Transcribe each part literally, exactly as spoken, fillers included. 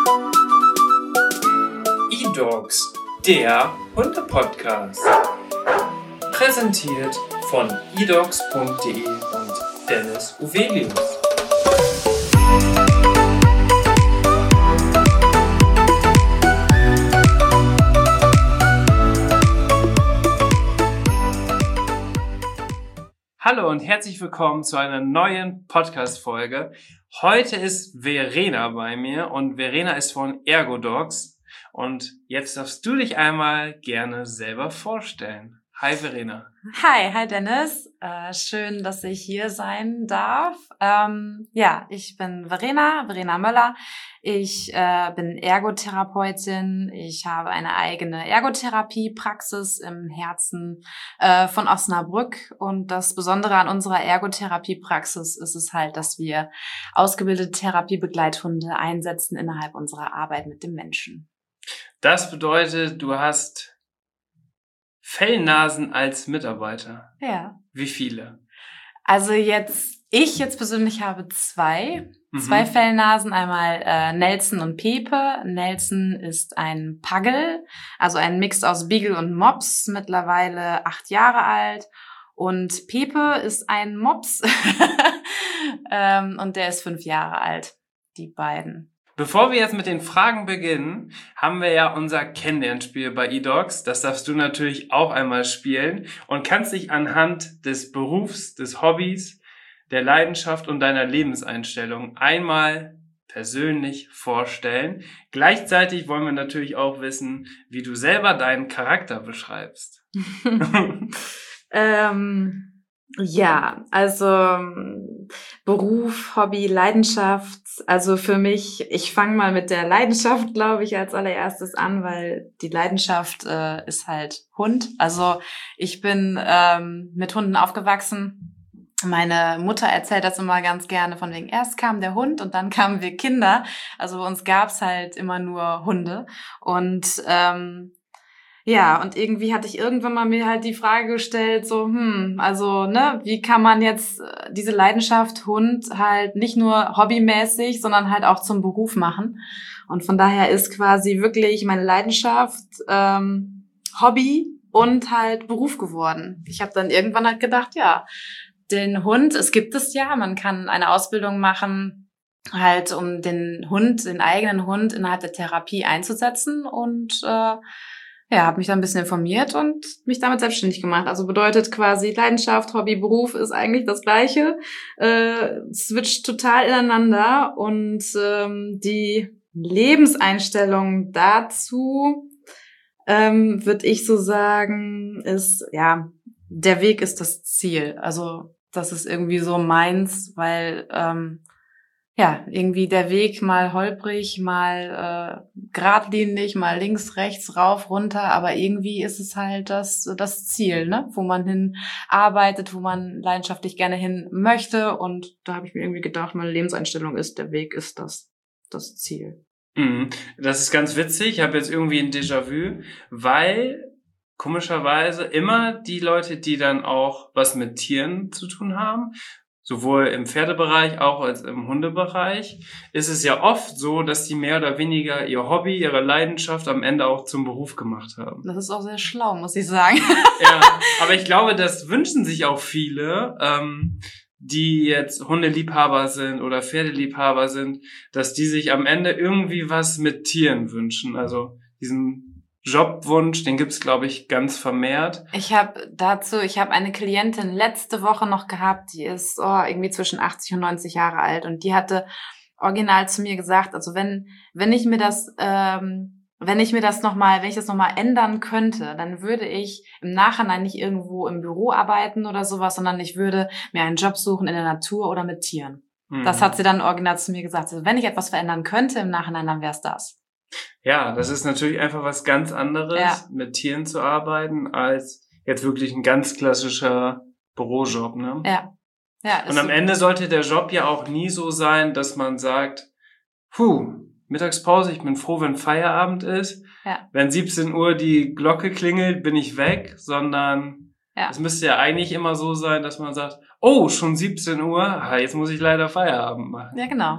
eDogs, der Hunde-Podcast. Präsentiert von edogs punkt de und Dennis Uvelius. Hallo und herzlich willkommen zu einer neuen Podcast-Folge. Heute ist Verena bei mir und Verena ist von Ergodogs. Und jetzt darfst du dich einmal gerne selber vorstellen. Hi Verena. Hi, hi Dennis. Äh, schön, dass ich hier sein darf. Ähm, ja, ich bin Verena, Verena Möller. Ich äh, bin Ergotherapeutin. Ich habe eine eigene Ergotherapiepraxis im Herzen äh, von Osnabrück. Und das Besondere an unserer Ergotherapiepraxis ist es halt, dass wir ausgebildete Therapiebegleithunde einsetzen innerhalb unserer Arbeit mit dem Menschen. Das bedeutet, du hast Fellnasen als Mitarbeiter. Ja. Wie viele? Also jetzt, ich jetzt persönlich habe zwei. Mhm. Zwei Fellnasen, einmal äh, Nelson und Pepe. Nelson ist ein Puggle, also ein Mix aus Beagle und Mops, mittlerweile acht Jahre alt. Und Pepe ist ein Mops ähm, und der ist fünf Jahre alt, die beiden. Bevor wir jetzt mit den Fragen beginnen, haben wir ja unser Kennenlernspiel bei eDogs. Das darfst du natürlich auch einmal spielen und kannst dich anhand des Berufs, des Hobbys, der Leidenschaft und deiner Lebenseinstellung einmal persönlich vorstellen. Gleichzeitig wollen wir natürlich auch wissen, wie du selber deinen Charakter beschreibst. ähm... Ja, also Beruf, Hobby, Leidenschaft. Also für mich, ich fange mal mit der Leidenschaft, glaube ich, als allererstes an, weil die Leidenschaft äh, ist halt Hund. Also ich bin ähm, mit Hunden aufgewachsen. Meine Mutter erzählt das immer ganz gerne, von wegen erst kam der Hund und dann kamen wir Kinder. Also bei uns gab's halt immer nur Hunde. Und ähm, ja, und irgendwie hatte ich irgendwann mal mir halt die Frage gestellt, so, hm, also, ne, wie kann man jetzt diese Leidenschaft Hund halt nicht nur hobbymäßig, sondern halt auch zum Beruf machen? Und von daher ist quasi wirklich meine Leidenschaft ähm, Hobby und halt Beruf geworden. Ich habe dann irgendwann halt gedacht, ja, den Hund, es gibt es ja, man kann eine Ausbildung machen, halt um den Hund, den eigenen Hund innerhalb der Therapie einzusetzen und äh, ja, habe mich da ein bisschen informiert und mich damit selbstständig gemacht. Also bedeutet quasi Leidenschaft, Hobby, Beruf ist eigentlich das Gleiche. Äh, switcht total ineinander und ähm, die Lebenseinstellung dazu, ähm, würde ich so sagen, ist, ja, der Weg ist das Ziel. Also das ist irgendwie so meins, weil ähm, ja, irgendwie der Weg mal holprig, mal äh, geradlinig, mal links, rechts, rauf, runter, aber irgendwie ist es halt das das Ziel, ne, wo man hin arbeitet, wo man leidenschaftlich gerne hin möchte und da habe ich mir irgendwie gedacht, meine Lebenseinstellung ist, der Weg ist das das Ziel. Mhm. Das ist ganz witzig, ich habe jetzt irgendwie ein Déjà-vu, weil komischerweise immer die Leute, die dann auch was mit Tieren zu tun haben, sowohl im Pferdebereich auch als im Hundebereich, ist es ja oft so, dass die mehr oder weniger ihr Hobby, ihre Leidenschaft am Ende auch zum Beruf gemacht haben. Das ist auch sehr schlau, muss ich sagen. Ja, aber ich glaube, das wünschen sich auch viele, ähm, die jetzt Hundeliebhaber sind oder Pferdeliebhaber sind, dass die sich am Ende irgendwie was mit Tieren wünschen. Also diesen Jobwunsch, den gibt's, glaube ich, ganz vermehrt. Ich habe dazu, ich habe eine Klientin letzte Woche noch gehabt, die ist oh, irgendwie zwischen achtzig und neunzig Jahre alt und die hatte original zu mir gesagt, also wenn wenn ich mir das ähm, wenn ich mir das noch mal, wenn ich das noch mal ändern könnte, dann würde ich im Nachhinein nicht irgendwo im Büro arbeiten oder sowas, sondern ich würde mir einen Job suchen in der Natur oder mit Tieren. Mhm. Das hat sie dann original zu mir gesagt. Also wenn ich etwas verändern könnte im Nachhinein, dann wäre es das. Ja, das ist natürlich einfach was ganz anderes, ja, mit Tieren zu arbeiten, als jetzt wirklich ein ganz klassischer Bürojob, ne? Ja. Ja. Und am Ende sollte der Job ja auch nie so sein, dass man sagt, puh, Mittagspause, ich bin froh, wenn Feierabend ist. Ja. Wenn siebzehn Uhr die Glocke klingelt, bin ich weg, sondern ja, es müsste ja eigentlich immer so sein, dass man sagt, oh, schon siebzehn Uhr, jetzt muss ich leider Feierabend machen. Ja, genau.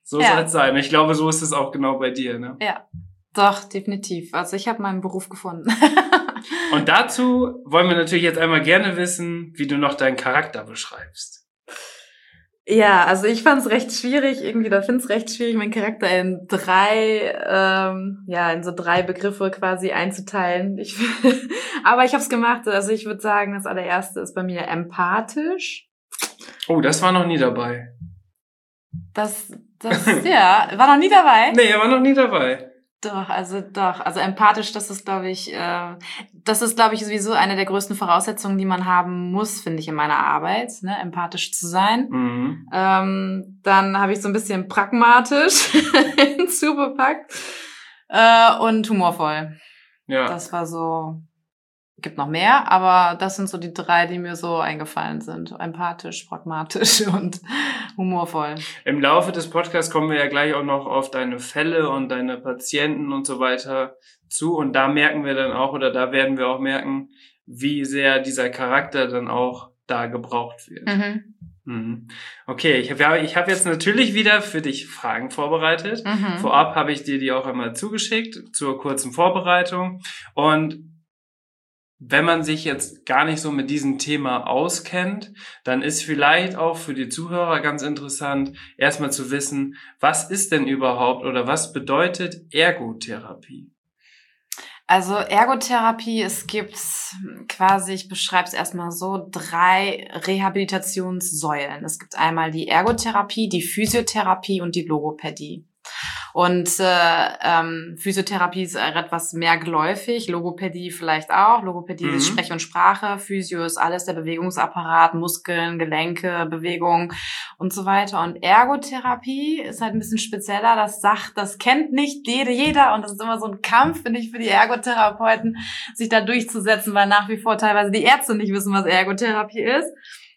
So Ja. soll es sein. Ich glaube, so ist es auch genau bei dir, ne? Ja, doch, definitiv. Also ich habe meinen Beruf gefunden. Und dazu wollen wir natürlich jetzt einmal gerne wissen, wie du noch deinen Charakter beschreibst. Ja, also ich fand es recht schwierig, irgendwie, da finde es recht schwierig, meinen Charakter in drei, ähm, ja, in so drei Begriffe quasi einzuteilen. Ich, aber ich habe es gemacht. Also ich würde sagen, das allererste ist bei mir empathisch. Oh, das war noch nie dabei. Das, das, ja, war noch nie dabei. Nee, er war noch nie dabei. Doch, also doch, also empathisch, das ist, glaube ich, äh, das ist, glaube ich, sowieso eine der größten Voraussetzungen, die man haben muss, finde ich, in meiner Arbeit, ne, empathisch zu sein. Mhm. Ähm, dann habe ich so ein bisschen pragmatisch hinzubepackt äh, und humorvoll. Ja. Das war so, gibt noch mehr, aber das sind so die drei, die mir so eingefallen sind. Empathisch, pragmatisch und humorvoll. Im Laufe des Podcasts kommen wir ja gleich auch noch auf deine Fälle und deine Patienten und so weiter zu. Und da merken wir dann auch, oder da werden wir auch merken, wie sehr dieser Charakter dann auch da gebraucht wird. Mhm. Mhm. Okay, ich habe ich hab jetzt natürlich wieder für dich Fragen vorbereitet. Mhm. Vorab habe ich dir die auch einmal zugeschickt zur kurzen Vorbereitung. Und wenn man sich jetzt gar nicht so mit diesem Thema auskennt, dann ist vielleicht auch für die Zuhörer ganz interessant, erstmal zu wissen, was ist denn überhaupt oder was bedeutet Ergotherapie? Also Ergotherapie, es gibt quasi, ich beschreibe es erstmal so, drei Rehabilitationssäulen. Es gibt einmal die Ergotherapie, die Physiotherapie und die Logopädie. Und äh, ähm, Physiotherapie ist etwas mehr geläufig, Logopädie vielleicht auch. Logopädie Mhm. ist Sprech und Sprache, Physio ist alles der Bewegungsapparat, Muskeln, Gelenke, Bewegung und so weiter. Und Ergotherapie ist halt ein bisschen spezieller. Das sagt, das kennt nicht jede, jeder und das ist immer so ein Kampf, finde ich, für die Ergotherapeuten, sich da durchzusetzen, weil nach wie vor teilweise die Ärzte nicht wissen, was Ergotherapie ist.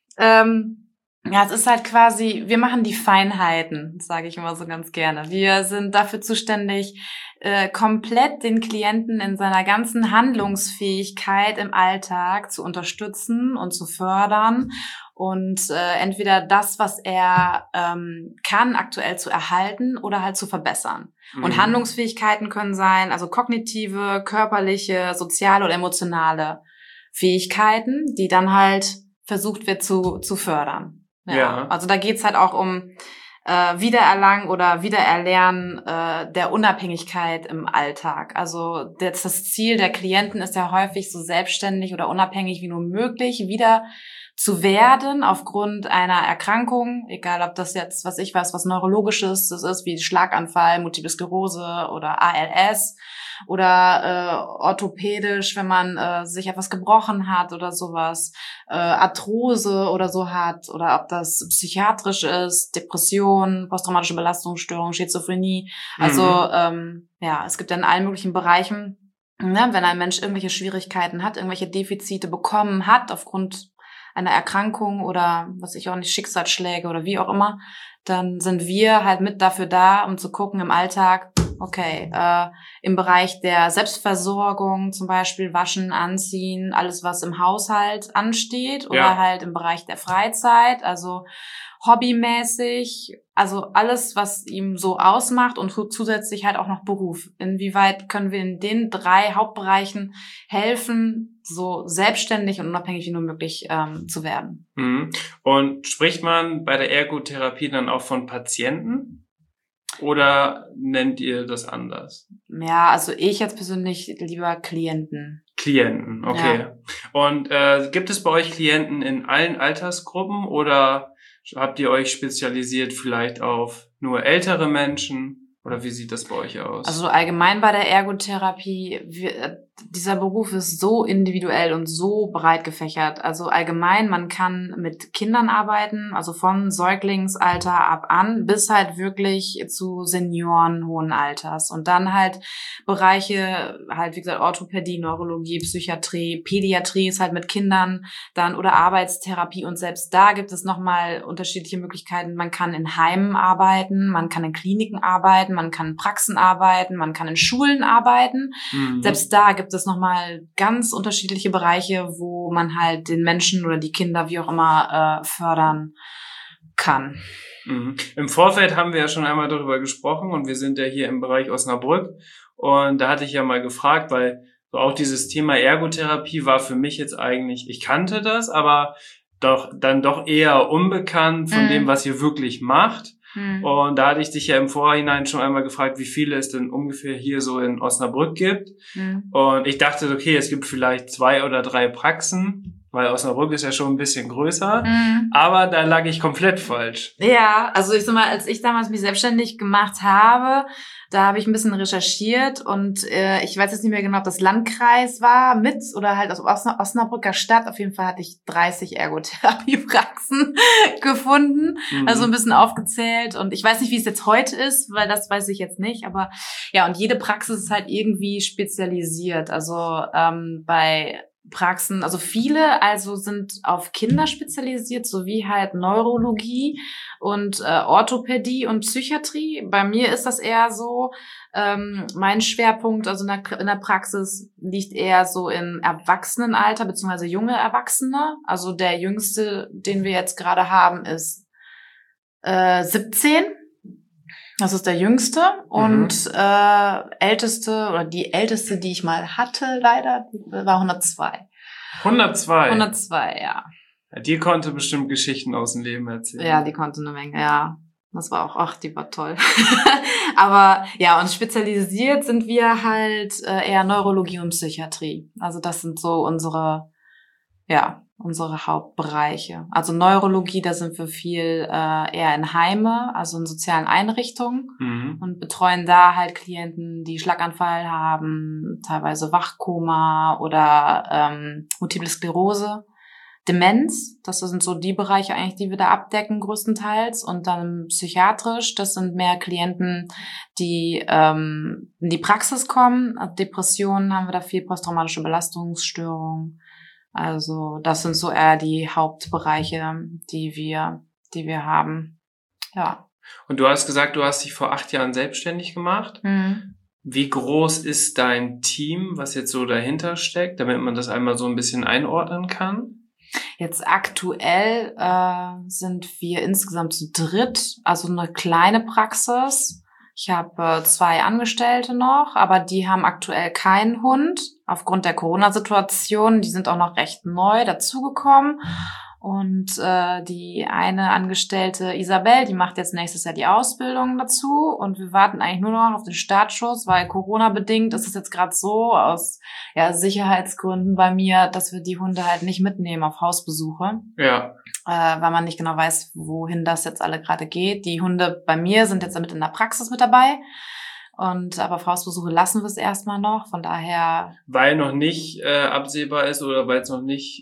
Ähm, Ja, es ist halt quasi, wir machen die Feinheiten, sage ich immer so ganz gerne. Wir sind dafür zuständig, äh, komplett den Klienten in seiner ganzen Handlungsfähigkeit im Alltag zu unterstützen und zu fördern und äh, entweder das, was er ähm, kann, aktuell zu erhalten oder halt zu verbessern. Mhm. Und Handlungsfähigkeiten können sein, also kognitive, körperliche, soziale oder emotionale Fähigkeiten, die dann halt versucht wird zu, zu fördern. Ja, Ja. also da geht's halt auch um äh, Wiedererlangen oder Wiedererlernen äh, der Unabhängigkeit im Alltag. Also das, das Ziel der Klienten ist ja häufig so selbstständig oder unabhängig wie nur möglich wieder zu werden aufgrund einer Erkrankung, egal ob das jetzt, was ich weiß, was Neurologisches das ist, wie Schlaganfall, Multiple Sklerose oder A L S oder äh, orthopädisch, wenn man äh, sich etwas gebrochen hat oder sowas, äh, Arthrose oder so hat oder ob das psychiatrisch ist, Depression, posttraumatische Belastungsstörung, Schizophrenie. Also Mhm. ähm, ja, es gibt ja in allen möglichen Bereichen, ne, wenn ein Mensch irgendwelche Schwierigkeiten hat, irgendwelche Defizite bekommen hat aufgrund einer Erkrankung oder was ich auch nicht, Schicksalsschläge oder wie auch immer, dann sind wir halt mit dafür da, um zu gucken im Alltag, okay, äh, im Bereich der Selbstversorgung zum Beispiel waschen, anziehen, alles was im Haushalt ansteht oder Ja. halt im Bereich der Freizeit, also hobbymäßig, also alles, was ihm so ausmacht und zusätzlich halt auch noch Beruf. Inwieweit können wir in den drei Hauptbereichen helfen, so selbstständig und unabhängig wie nur möglich ähm, zu werden? Mhm. Und spricht man bei der Ergotherapie dann auch von Patienten? Oder nennt ihr das anders? Ja, also ich jetzt persönlich lieber Klienten. Klienten, okay. Ja. Und äh, gibt es bei euch Klienten in allen Altersgruppen oder habt ihr euch spezialisiert vielleicht auf nur ältere Menschen? Oder wie sieht das bei euch aus? Also allgemein bei der Ergotherapie, wir, dieser Beruf ist so individuell und so breit gefächert. Also allgemein, man kann mit Kindern arbeiten, also von Säuglingsalter ab an bis halt wirklich zu Senioren hohen Alters. Und dann halt Bereiche, halt wie gesagt Orthopädie, Neurologie, Psychiatrie, Pädiatrie ist halt mit Kindern dann oder Arbeitstherapie. Und selbst da gibt es nochmal unterschiedliche Möglichkeiten. Man kann in Heimen arbeiten, man kann in Kliniken arbeiten, man kann in Praxen arbeiten, man kann in Schulen arbeiten. Mhm. Selbst da gibt es nochmal ganz unterschiedliche Bereiche, wo man halt den Menschen oder die Kinder, wie auch immer, äh, fördern kann. Mhm. Im Vorfeld haben wir ja schon einmal darüber gesprochen und wir sind ja hier im Bereich Osnabrück und da hatte ich ja mal gefragt, weil so auch dieses Thema Ergotherapie war für mich jetzt eigentlich, ich kannte das, aber doch dann doch eher unbekannt von mhm. dem, was ihr wirklich macht. Mhm. Und da hatte ich dich ja im Vorhinein schon einmal gefragt, wie viele es denn ungefähr hier so in Osnabrück gibt. Mhm. Und ich dachte, okay, es gibt vielleicht zwei oder drei Praxen, weil Osnabrück ist ja schon ein bisschen größer. Mhm. Aber da lag ich komplett falsch. Ja, also ich sag mal, als ich damals mich selbstständig gemacht habe, da habe ich ein bisschen recherchiert und äh, ich weiß jetzt nicht mehr genau, ob das Landkreis war mit oder halt aus Osnab- Osnabrücker Stadt. Auf jeden Fall hatte ich dreißig Ergotherapiepraxen gefunden, mhm. also ein bisschen aufgezählt. Und ich weiß nicht, wie es jetzt heute ist, weil das weiß ich jetzt nicht. Aber ja, und jede Praxis ist halt irgendwie spezialisiert. Also ähm, bei Praxen, also viele also sind auf Kinder spezialisiert, sowie halt Neurologie und äh, Orthopädie und Psychiatrie. Bei mir ist das eher so, ähm, mein Schwerpunkt also in der, in der Praxis liegt eher so im Erwachsenenalter beziehungsweise junge Erwachsene. Also der jüngste, den wir jetzt gerade haben, ist äh, siebzehn. Das ist der jüngste und mhm. äh, älteste oder die älteste, die ich mal hatte, leider, war hundertzwei. hundertzwei? hundertzwei, ja. Ja, die konnte bestimmt Geschichten aus dem Leben erzählen. Ja, die konnte eine Menge, ja. Das war auch, ach, die war toll. Aber ja, und spezialisiert sind wir halt äh, eher Neurologie und Psychiatrie. Also das sind so unsere, ja, unsere Hauptbereiche. Also Neurologie, da sind wir viel äh, eher in Heime, also in sozialen Einrichtungen mhm. und betreuen da halt Klienten, die Schlaganfall haben, teilweise Wachkoma oder ähm, Multiple Sklerose, Demenz. Das sind so die Bereiche eigentlich, die wir da abdecken größtenteils. Und dann psychiatrisch, das sind mehr Klienten, die ähm, in die Praxis kommen. Depressionen haben wir da viel, posttraumatische Belastungsstörungen. Also das sind so eher die Hauptbereiche, die wir, die wir haben. Ja. Und du hast gesagt, du hast dich vor acht Jahren selbstständig gemacht. Mhm. Wie groß ist dein Team, was jetzt so dahinter steckt, damit man das einmal so ein bisschen einordnen kann? Jetzt aktuell äh, sind wir insgesamt zu dritt, also eine kleine Praxis. Ich habe äh, zwei Angestellte noch, aber die haben aktuell keinen Hund aufgrund der Corona-Situation. Die sind auch noch recht neu dazugekommen. Und äh, die eine Angestellte, Isabel, die macht jetzt nächstes Jahr die Ausbildung dazu. Und wir warten eigentlich nur noch auf den Startschuss, weil Corona-bedingt ist es jetzt gerade so aus ja, Sicherheitsgründen bei mir, dass wir die Hunde halt nicht mitnehmen auf Hausbesuche. Ja. Äh, weil man nicht genau weiß, wohin das jetzt alle gerade geht. Die Hunde bei mir sind jetzt damit in der Praxis mit dabei. Und aber auf Hausbesuche lassen wir es erstmal noch. Von daher. Weil noch nicht äh, absehbar ist oder weil es noch nicht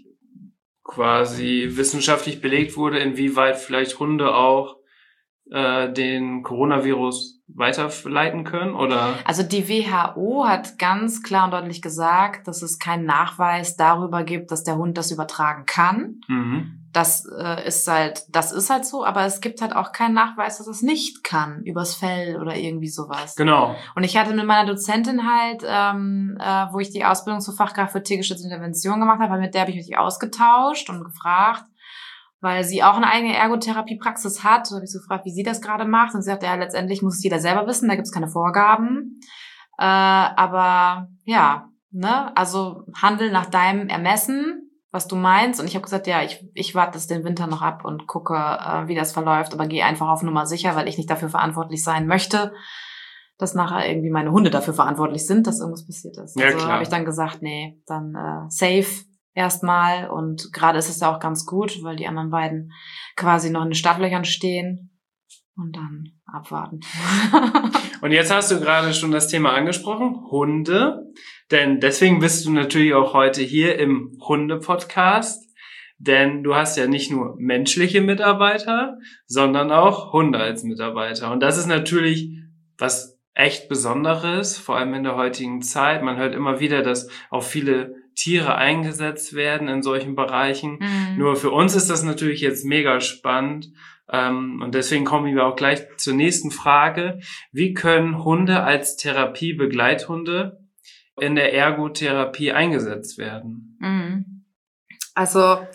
quasi wissenschaftlich belegt wurde, inwieweit vielleicht Hunde auch äh, den Coronavirus weiterleiten können, oder? Also die W H O hat ganz klar und deutlich gesagt, dass es keinen Nachweis darüber gibt, dass der Hund das übertragen kann. Mhm. Das äh, ist halt, das ist halt so, aber es gibt halt auch keinen Nachweis, dass es nicht kann, übers Fell oder irgendwie sowas. Genau. Und ich hatte mit meiner Dozentin halt, ähm, äh, wo ich die Ausbildung zur Fachkraft für tiergestützte Intervention gemacht habe, mit der habe ich mich ausgetauscht und gefragt, weil sie auch eine eigene Ergotherapiepraxis hat. Da habe ich so gefragt, wie sie das gerade macht. Und sie sagt, ja, letztendlich muss es jeder selber wissen, da gibt es keine Vorgaben. Äh, aber ja, ne, also handel nach deinem Ermessen, was du meinst. Und ich habe gesagt, ja, ich ich warte das den Winter noch ab und gucke, äh, wie das verläuft, aber gehe einfach auf Nummer sicher, weil ich nicht dafür verantwortlich sein möchte, dass nachher irgendwie meine Hunde dafür verantwortlich sind, dass irgendwas passiert ist. Ja, also habe ich dann gesagt, nee, dann äh, safe erstmal. Und gerade ist es ja auch ganz gut, weil die anderen beiden quasi noch in den Startlöchern stehen. Und dann abwarten. Und jetzt hast du gerade schon das Thema angesprochen, Hunde. Denn deswegen bist du natürlich auch heute hier im Hunde-Podcast. Denn du hast ja nicht nur menschliche Mitarbeiter, sondern auch Hunde als Mitarbeiter. Und das ist natürlich was echt Besonderes, vor allem in der heutigen Zeit. Man hört immer wieder, dass auch viele Tiere eingesetzt werden in solchen Bereichen. Mhm. Nur für uns ist das natürlich jetzt mega spannend. Ähm, und deswegen kommen wir auch gleich zur nächsten Frage. Wie können Hunde als Therapiebegleithunde in der Ergotherapie eingesetzt werden? Mhm. Also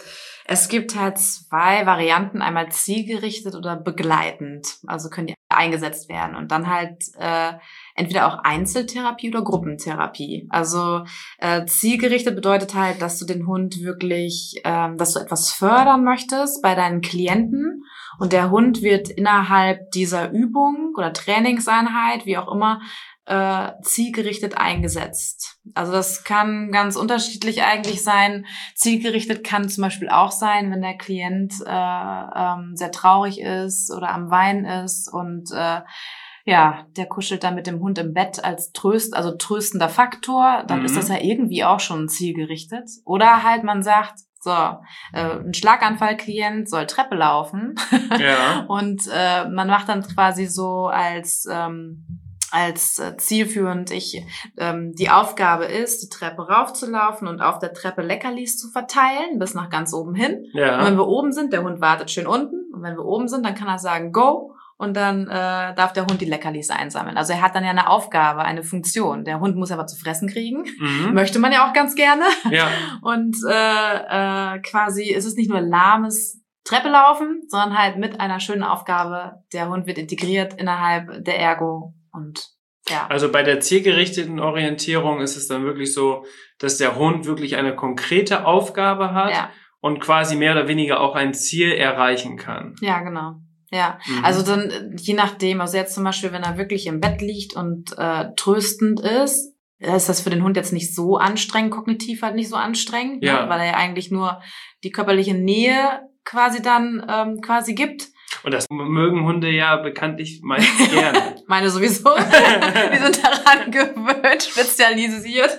Es gibt halt zwei Varianten, einmal zielgerichtet oder begleitend. Also können die eingesetzt werden und dann halt äh, entweder auch Einzeltherapie oder Gruppentherapie. Also äh, zielgerichtet bedeutet halt, dass du den Hund wirklich, ähm, dass du etwas fördern möchtest bei deinen Klienten und der Hund wird innerhalb dieser Übung oder Trainingseinheit, wie auch immer, äh, zielgerichtet eingesetzt. Also das kann ganz unterschiedlich eigentlich sein. Zielgerichtet kann zum Beispiel auch sein, wenn der Klient äh, ähm, sehr traurig ist oder am Weinen ist und äh, ja, der kuschelt dann mit dem Hund im Bett als Tröst, also tröstender Faktor, dann mhm. ist das ja irgendwie auch schon zielgerichtet. Oder halt man sagt, so, äh, ein Schlaganfallklient soll Treppe laufen ja. und äh, man macht dann quasi so als ähm, als äh, zielführend ich ähm, die Aufgabe ist, die Treppe raufzulaufen und auf der Treppe Leckerlis zu verteilen, bis nach ganz oben hin. Ja. Und wenn wir oben sind, der Hund wartet schön unten. Und wenn wir oben sind, dann kann er sagen, go. Und dann äh, darf der Hund die Leckerlis einsammeln. Also er hat dann ja eine Aufgabe, eine Funktion. Der Hund muss aber zu fressen kriegen. Mhm. Möchte man ja auch ganz gerne. Ja. Und äh, äh, quasi ist es nicht nur lahmes Treppe laufen, sondern halt mit einer schönen Aufgabe. Der Hund wird integriert innerhalb der Ergo. Und ja. Also bei der zielgerichteten Orientierung ist es dann wirklich so, dass der Hund wirklich eine konkrete Aufgabe hat ja. und quasi mehr oder weniger auch ein Ziel erreichen kann. Ja, genau. Ja, mhm. also dann je nachdem, also jetzt zum Beispiel, wenn er wirklich im Bett liegt und äh, tröstend ist, ist das für den Hund jetzt nicht so anstrengend, kognitiv halt nicht so anstrengend, ja. ne? Weil er ja eigentlich nur die körperliche Nähe quasi dann ähm, quasi gibt. Und das mögen Hunde ja bekanntlich meistens gerne. Meine sowieso. Die sind daran gewöhnt, spezialisiert.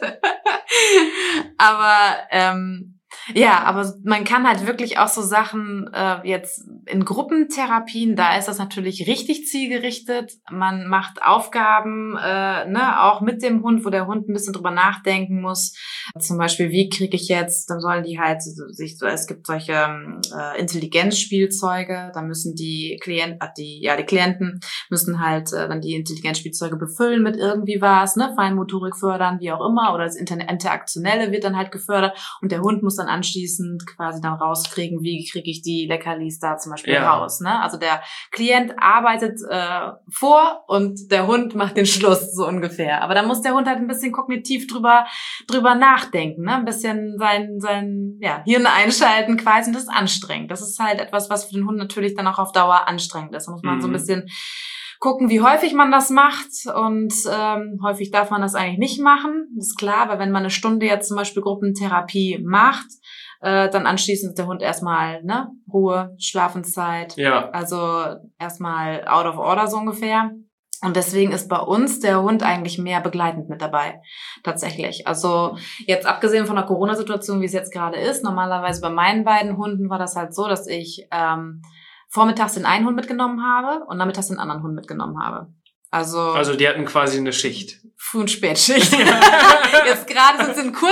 Aber ähm, ja, aber man kann halt wirklich auch so Sachen äh, jetzt in Gruppentherapien, da ist das natürlich richtig zielgerichtet. Man macht Aufgaben, äh, ne, auch mit dem Hund, wo der Hund ein bisschen drüber nachdenken muss. Zum Beispiel, wie kriege ich jetzt, dann sollen die halt sich so, es gibt solche äh, Intelligenzspielzeuge, da müssen die Klienten, äh, die, ja, die Klienten müssen halt äh, dann die Intelligenzspielzeuge befüllen mit irgendwie was, ne, Feinmotorik fördern, wie auch immer, oder das Inter- Interaktionelle wird dann halt gefördert und der Hund muss dann anschließend quasi dann rauskriegen, wie kriege ich die Leckerlis da zum Beispiel ja. raus, ne? Also der Klient arbeitet äh, vor und der Hund macht den Schluss, so ungefähr. Aber da muss der Hund halt ein bisschen kognitiv drüber drüber nachdenken, ne? Ein bisschen sein sein ja Hirn einschalten quasi und das ist anstrengend. Das ist halt etwas, was für den Hund natürlich dann auch auf Dauer anstrengend ist. Da muss man mhm. so ein bisschen gucken, wie häufig man das macht und ähm, häufig darf man das eigentlich nicht machen, das ist klar, aber wenn man eine Stunde jetzt zum Beispiel Gruppentherapie macht, äh, dann anschließend ist der Hund erstmal, ne, Ruhe, Schlafenszeit, ja. also erstmal out of order so ungefähr. Und deswegen ist bei uns der Hund eigentlich mehr begleitend mit dabei, tatsächlich. Also jetzt abgesehen von der Corona-Situation, wie es jetzt gerade ist, normalerweise bei meinen beiden Hunden war das halt so, dass ich ähm, vormittags den einen Hund mitgenommen habe und nachmittags den anderen Hund mitgenommen habe. Also, also die hatten quasi eine Schicht. Früh- und Spätschicht. Jetzt gerade sind sie in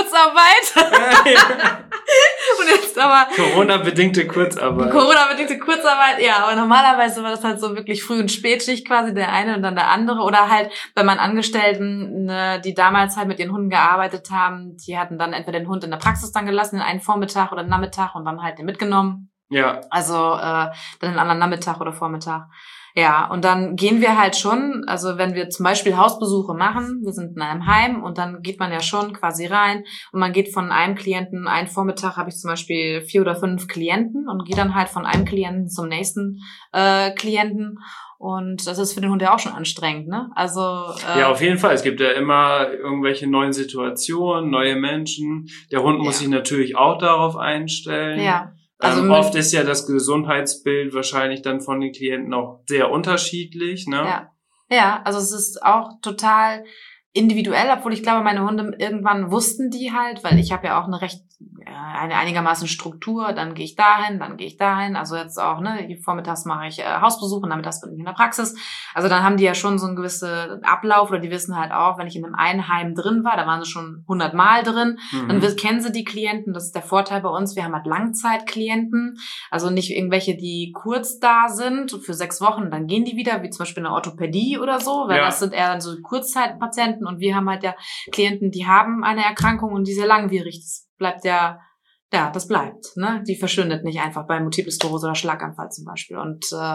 Kurzarbeit. Und jetzt aber Corona-bedingte Kurzarbeit. Corona-bedingte Kurzarbeit, ja. Aber normalerweise war das halt so wirklich Früh- und Spätschicht quasi, der eine und dann der andere. Oder halt bei meinen Angestellten, ne, die damals halt mit ihren Hunden gearbeitet haben, die hatten dann entweder den Hund in der Praxis dann gelassen, den einen Vormittag oder Nachmittag und dann halt den mitgenommen. Ja. Also äh, dann den anderen Nachmittag oder Vormittag. Ja, und dann gehen wir halt schon, also wenn wir zum Beispiel Hausbesuche machen, wir sind in einem Heim und dann geht man ja schon quasi rein und man geht von einem Klienten, einen Vormittag habe ich zum Beispiel vier oder fünf Klienten und gehe dann halt von einem Klienten zum nächsten äh, Klienten und das ist für den Hund ja auch schon anstrengend, ne? Also äh, ja, auf jeden Fall. Es gibt ja immer irgendwelche neuen Situationen, neue Menschen. Der Hund muss ja. sich natürlich auch darauf einstellen. Ja. Also ähm, oft ist ja das Gesundheitsbild wahrscheinlich dann von den Klienten auch sehr unterschiedlich, ne? Ja, ja, also es ist auch total individuell, obwohl ich glaube, meine Hunde irgendwann wussten die halt, weil ich habe ja auch eine recht ja, eine einigermaßen Struktur, dann gehe ich dahin, dann gehe ich dahin, also jetzt auch, ne, vormittags mache ich äh, Hausbesuche, nachmittags bin ich in der Praxis, also dann haben die ja schon so einen gewissen Ablauf oder die wissen halt auch, wenn ich in einem einen Heim drin war, da waren sie schon hundert Mal drin, mhm. dann wissen, kennen sie die Klienten, das ist der Vorteil bei uns, wir haben halt Langzeitklienten, also nicht irgendwelche, die kurz da sind, für sechs Wochen, dann gehen die wieder, wie zum Beispiel eine Orthopädie oder so, weil ja. das sind eher dann so Kurzzeitpatienten und wir haben halt ja Klienten, die haben eine Erkrankung und die sehr langwierig, das bleibt ja ja, das bleibt, ne? Die verschwindet nicht einfach bei Multiple Sklerose oder Schlaganfall zum Beispiel. Und äh,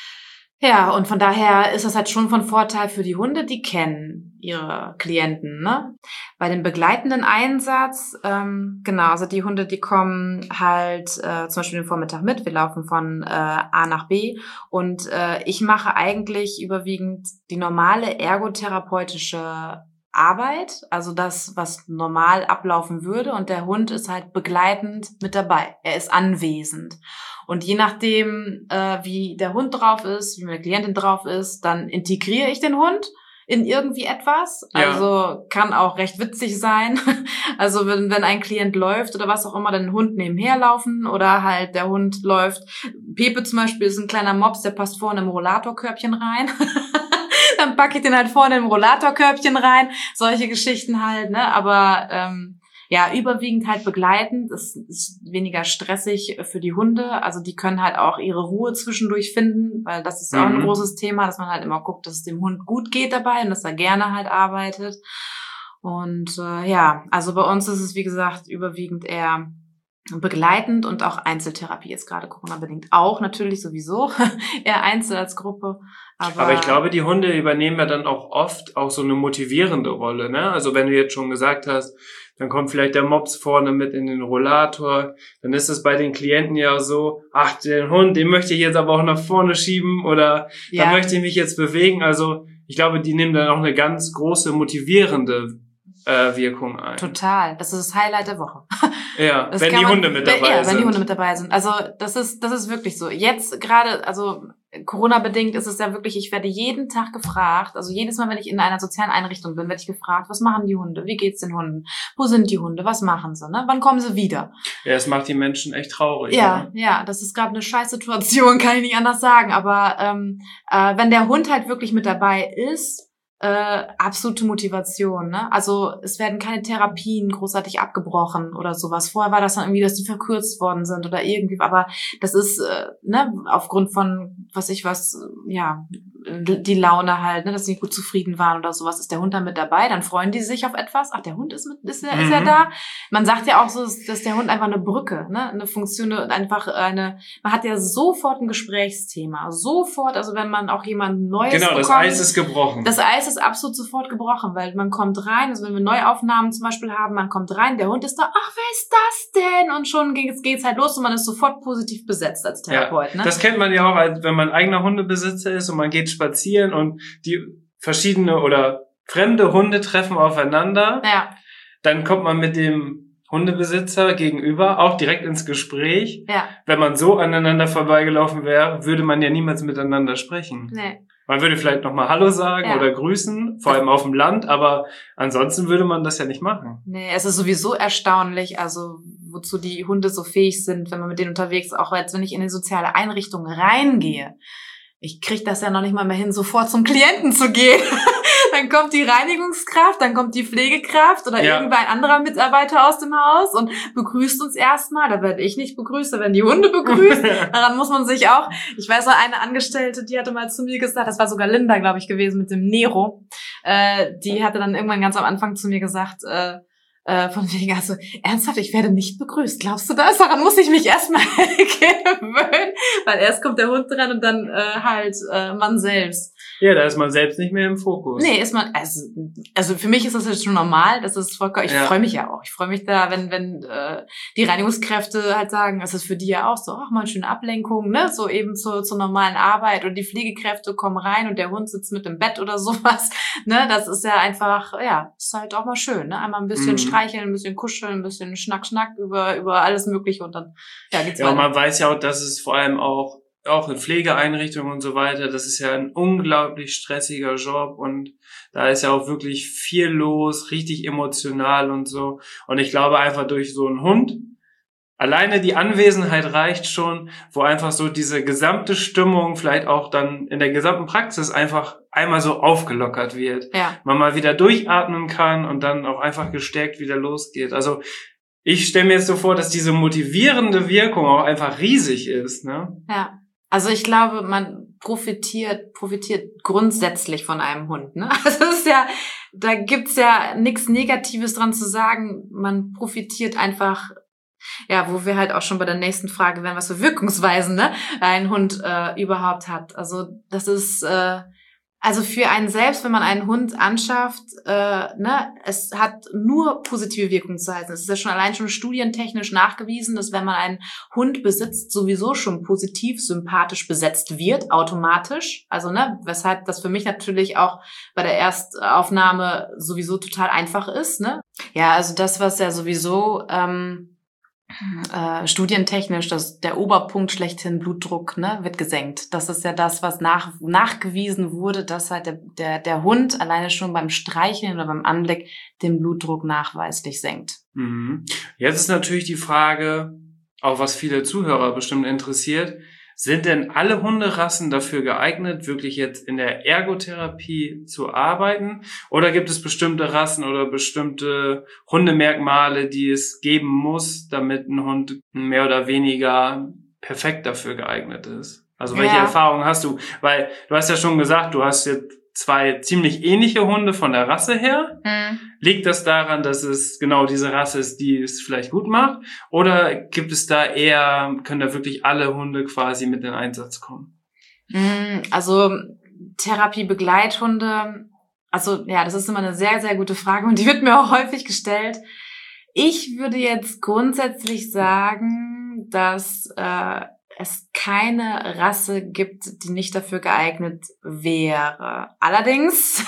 ja, und von daher ist das halt schon von Vorteil für die Hunde, die kennen ihre Klienten, ne? Bei dem begleitenden Einsatz, ähm, genau, also die Hunde, die kommen halt äh, zum Beispiel den Vormittag mit, wir laufen von äh, A nach B und äh, ich mache eigentlich überwiegend die normale ergotherapeutische Arbeit, also das, was normal ablaufen würde, und der Hund ist halt begleitend mit dabei. Er ist anwesend. Und je nachdem, äh, wie der Hund drauf ist, wie meine Klientin drauf ist, dann integriere ich den Hund in irgendwie etwas. Ja. Also kann auch recht witzig sein. Also wenn, wenn ein Klient läuft oder was auch immer, dann den Hund nebenher laufen oder halt der Hund läuft. Pepe zum Beispiel ist ein kleiner Mops, der passt vorne im Rollatorkörbchen rein. Dann packe ich den halt vorne im Rollatorkörbchen rein. Solche Geschichten halt, ne? Aber ähm, ja, überwiegend halt begleitend. Es ist weniger stressig für die Hunde. Also die können halt auch ihre Ruhe zwischendurch finden, weil das ist ja auch ein Mhm. großes Thema, dass man halt immer guckt, dass es dem Hund gut geht dabei und dass er gerne halt arbeitet. Und äh, ja, also bei uns ist es, wie gesagt, überwiegend eher begleitend und auch Einzeltherapie ist gerade Corona-bedingt auch natürlich sowieso eher Einzel als Gruppe. Aber, Aber ich glaube, die Hunde übernehmen ja dann auch oft auch so eine motivierende Rolle, ne? Also wenn du jetzt schon gesagt hast, dann kommt vielleicht der Mops vorne mit in den Rollator, dann ist es bei den Klienten ja so, ach, den Hund, den möchte ich jetzt aber auch nach vorne schieben oder ja, da möchte ich mich jetzt bewegen. Also ich glaube, die nehmen dann auch eine ganz große motivierende äh, Wirkung ein. total. Das ist das Highlight der Woche. Ja, Das wenn kann die man- Hunde mit dabei ja, sind. wenn die Hunde mit dabei sind. Also das ist das ist wirklich so. Jetzt gerade, also Corona-bedingt ist es ja wirklich, ich werde jeden Tag gefragt, also jedes Mal, wenn ich in einer sozialen Einrichtung bin, werde ich gefragt, was machen die Hunde? Wie geht's den Hunden? Wo sind die Hunde? Was machen sie? Ne? Wann kommen sie wieder? Ja, es macht die Menschen echt traurig. Ja, Ne? ja, das ist gerade eine Scheißsituation, kann ich nicht anders sagen. Aber ähm, äh, wenn der Hund halt wirklich mit dabei ist, äh, absolute Motivation, ne? Also es werden keine Therapien großartig abgebrochen oder sowas. Vorher war das dann irgendwie, dass die verkürzt worden sind oder irgendwie, aber das ist, äh, ne, aufgrund von, was ich was, ja, die Laune halt, ne, dass sie gut zufrieden waren oder sowas, ist der Hund dann mit dabei, dann freuen die sich auf etwas. Ach, der Hund ist mit, ist er, ist er Mhm. da? Man sagt ja auch so, dass der Hund einfach eine Brücke, ne, eine Funktion, einfach eine, man hat ja sofort ein Gesprächsthema, sofort, also wenn man auch jemanden Neues Genau, das bekommt, Eis ist gebrochen. das Eis ist absolut sofort gebrochen, weil man kommt rein, also wenn wir Neuaufnahmen zum Beispiel haben, man kommt rein, der Hund ist da, ach, wer ist das denn? Und schon geht's, geht's halt los und man ist sofort positiv besetzt als Therapeut, ne? Das kennt man ja auch, als wenn man eigener Hundebesitzer ist und man geht spazieren und die verschiedene oder fremde Hunde treffen aufeinander. Ja, Dann kommt man mit dem Hundebesitzer gegenüber auch direkt ins Gespräch. ja, Wenn man so aneinander vorbeigelaufen wäre, würde man ja niemals miteinander sprechen. nee. Man würde vielleicht nochmal Hallo sagen Ja. oder grüßen, vor allem auf dem Land, aber ansonsten würde man das ja nicht machen. Nee, es ist sowieso erstaunlich, also wozu die Hunde so fähig sind, wenn man mit denen unterwegs, auch als wenn ich in eine soziale Einrichtung reingehe. Ich krieg das ja noch nicht mal mehr hin, sofort zum Klienten zu gehen. Dann kommt die Reinigungskraft, dann kommt die Pflegekraft oder Ja. irgendein anderer Mitarbeiter aus dem Haus und begrüßt uns erstmal. Da werde ich nicht begrüßt, da werden die Hunde begrüßt. Daran muss man sich auch, ich weiß noch, eine Angestellte, die hatte mal zu mir gesagt, das war sogar Linda, glaube ich, gewesen mit dem Nero, äh, die hatte dann irgendwann ganz am Anfang zu mir gesagt, äh, äh, von wegen, also ernsthaft, ich werde nicht begrüßt. Glaubst du das? Daran muss ich mich erstmal gewöhnen, weil erst kommt der Hund dran und dann äh, halt äh, man selbst. Ja, da ist man selbst nicht mehr im Fokus. Nee, ist man, also, also für mich ist das jetzt schon normal, das ist vollkommen, ich Ja. freue mich ja auch. Ich freue mich da, wenn, wenn äh, die Reinigungskräfte halt sagen, es ist für die ja auch so, ach mal eine schöne Ablenkung, ne? So eben zur, zur normalen Arbeit und die Pflegekräfte kommen rein und der Hund sitzt mit im Bett oder sowas. Ne? Das ist ja einfach, ja, ist halt auch mal schön, ne? Einmal ein bisschen Mhm. streicheln, ein bisschen kuscheln, ein bisschen Schnack, Schnack über, über alles Mögliche und dann, ja, geht's Ja, und weiter. man weiß ja auch, dass es vor allem auch, auch in Pflegeeinrichtungen und so weiter, das ist ja ein unglaublich stressiger Job und da ist ja auch wirklich viel los, richtig emotional und so. Und ich glaube einfach durch so einen Hund, alleine die Anwesenheit reicht schon, wo einfach so diese gesamte Stimmung vielleicht auch dann in der gesamten Praxis einfach einmal so aufgelockert wird. Ja, Man mal wieder durchatmen kann und dann auch einfach gestärkt wieder losgeht. Also ich stelle mir jetzt so vor, dass diese motivierende Wirkung auch einfach riesig ist, ne? ja. Also ich glaube, man profitiert, profitiert grundsätzlich von einem Hund, ne? Also es ist ja, da gibt's ja nichts Negatives dran zu sagen. Man profitiert einfach, Ja, wo wir halt auch schon bei der nächsten Frage wären, was für Wirkungsweisen, ne, ein Hund äh, überhaupt hat. Also das ist, äh, also für einen selbst, wenn man einen Hund anschafft, äh, ne, es hat nur positive Wirkungsweisen. Es ist ja schon allein schon studientechnisch nachgewiesen, dass wenn man einen Hund besitzt, sowieso schon positiv, sympathisch besetzt wird, automatisch. Also, ne, weshalb das für mich natürlich auch bei der Erstaufnahme sowieso total einfach ist, ne. Ja, also das, was ja sowieso ähm, äh, studientechnisch, das, der Oberpunkt schlechthin Blutdruck, ne, wird gesenkt. Das ist ja das, was nach, nachgewiesen wurde, dass halt der, der, der Hund alleine schon beim Streicheln oder beim Anblick den Blutdruck nachweislich senkt. Mhm. Jetzt ist natürlich die Frage, auch was viele Zuhörer bestimmt interessiert, sind denn alle Hunderassen dafür geeignet, wirklich jetzt in der Ergotherapie zu arbeiten? Oder gibt es bestimmte Rassen oder bestimmte Hundemerkmale, die es geben muss, damit ein Hund mehr oder weniger perfekt dafür geeignet ist? Also welche Ja. Erfahrungen hast du? Weil du hast ja schon gesagt, du hast jetzt zwei ziemlich ähnliche Hunde von der Rasse her. Mhm. Liegt das daran, dass es genau diese Rasse ist, die es vielleicht gut macht? Oder gibt es da eher, können da wirklich alle Hunde quasi mit in Einsatz kommen? Also Therapie-Begleithunde, also ja, das ist immer eine sehr, sehr gute Frage und die wird mir auch häufig gestellt. Ich würde jetzt grundsätzlich sagen, dass äh, es keine Rasse gibt, die nicht dafür geeignet wäre. Allerdings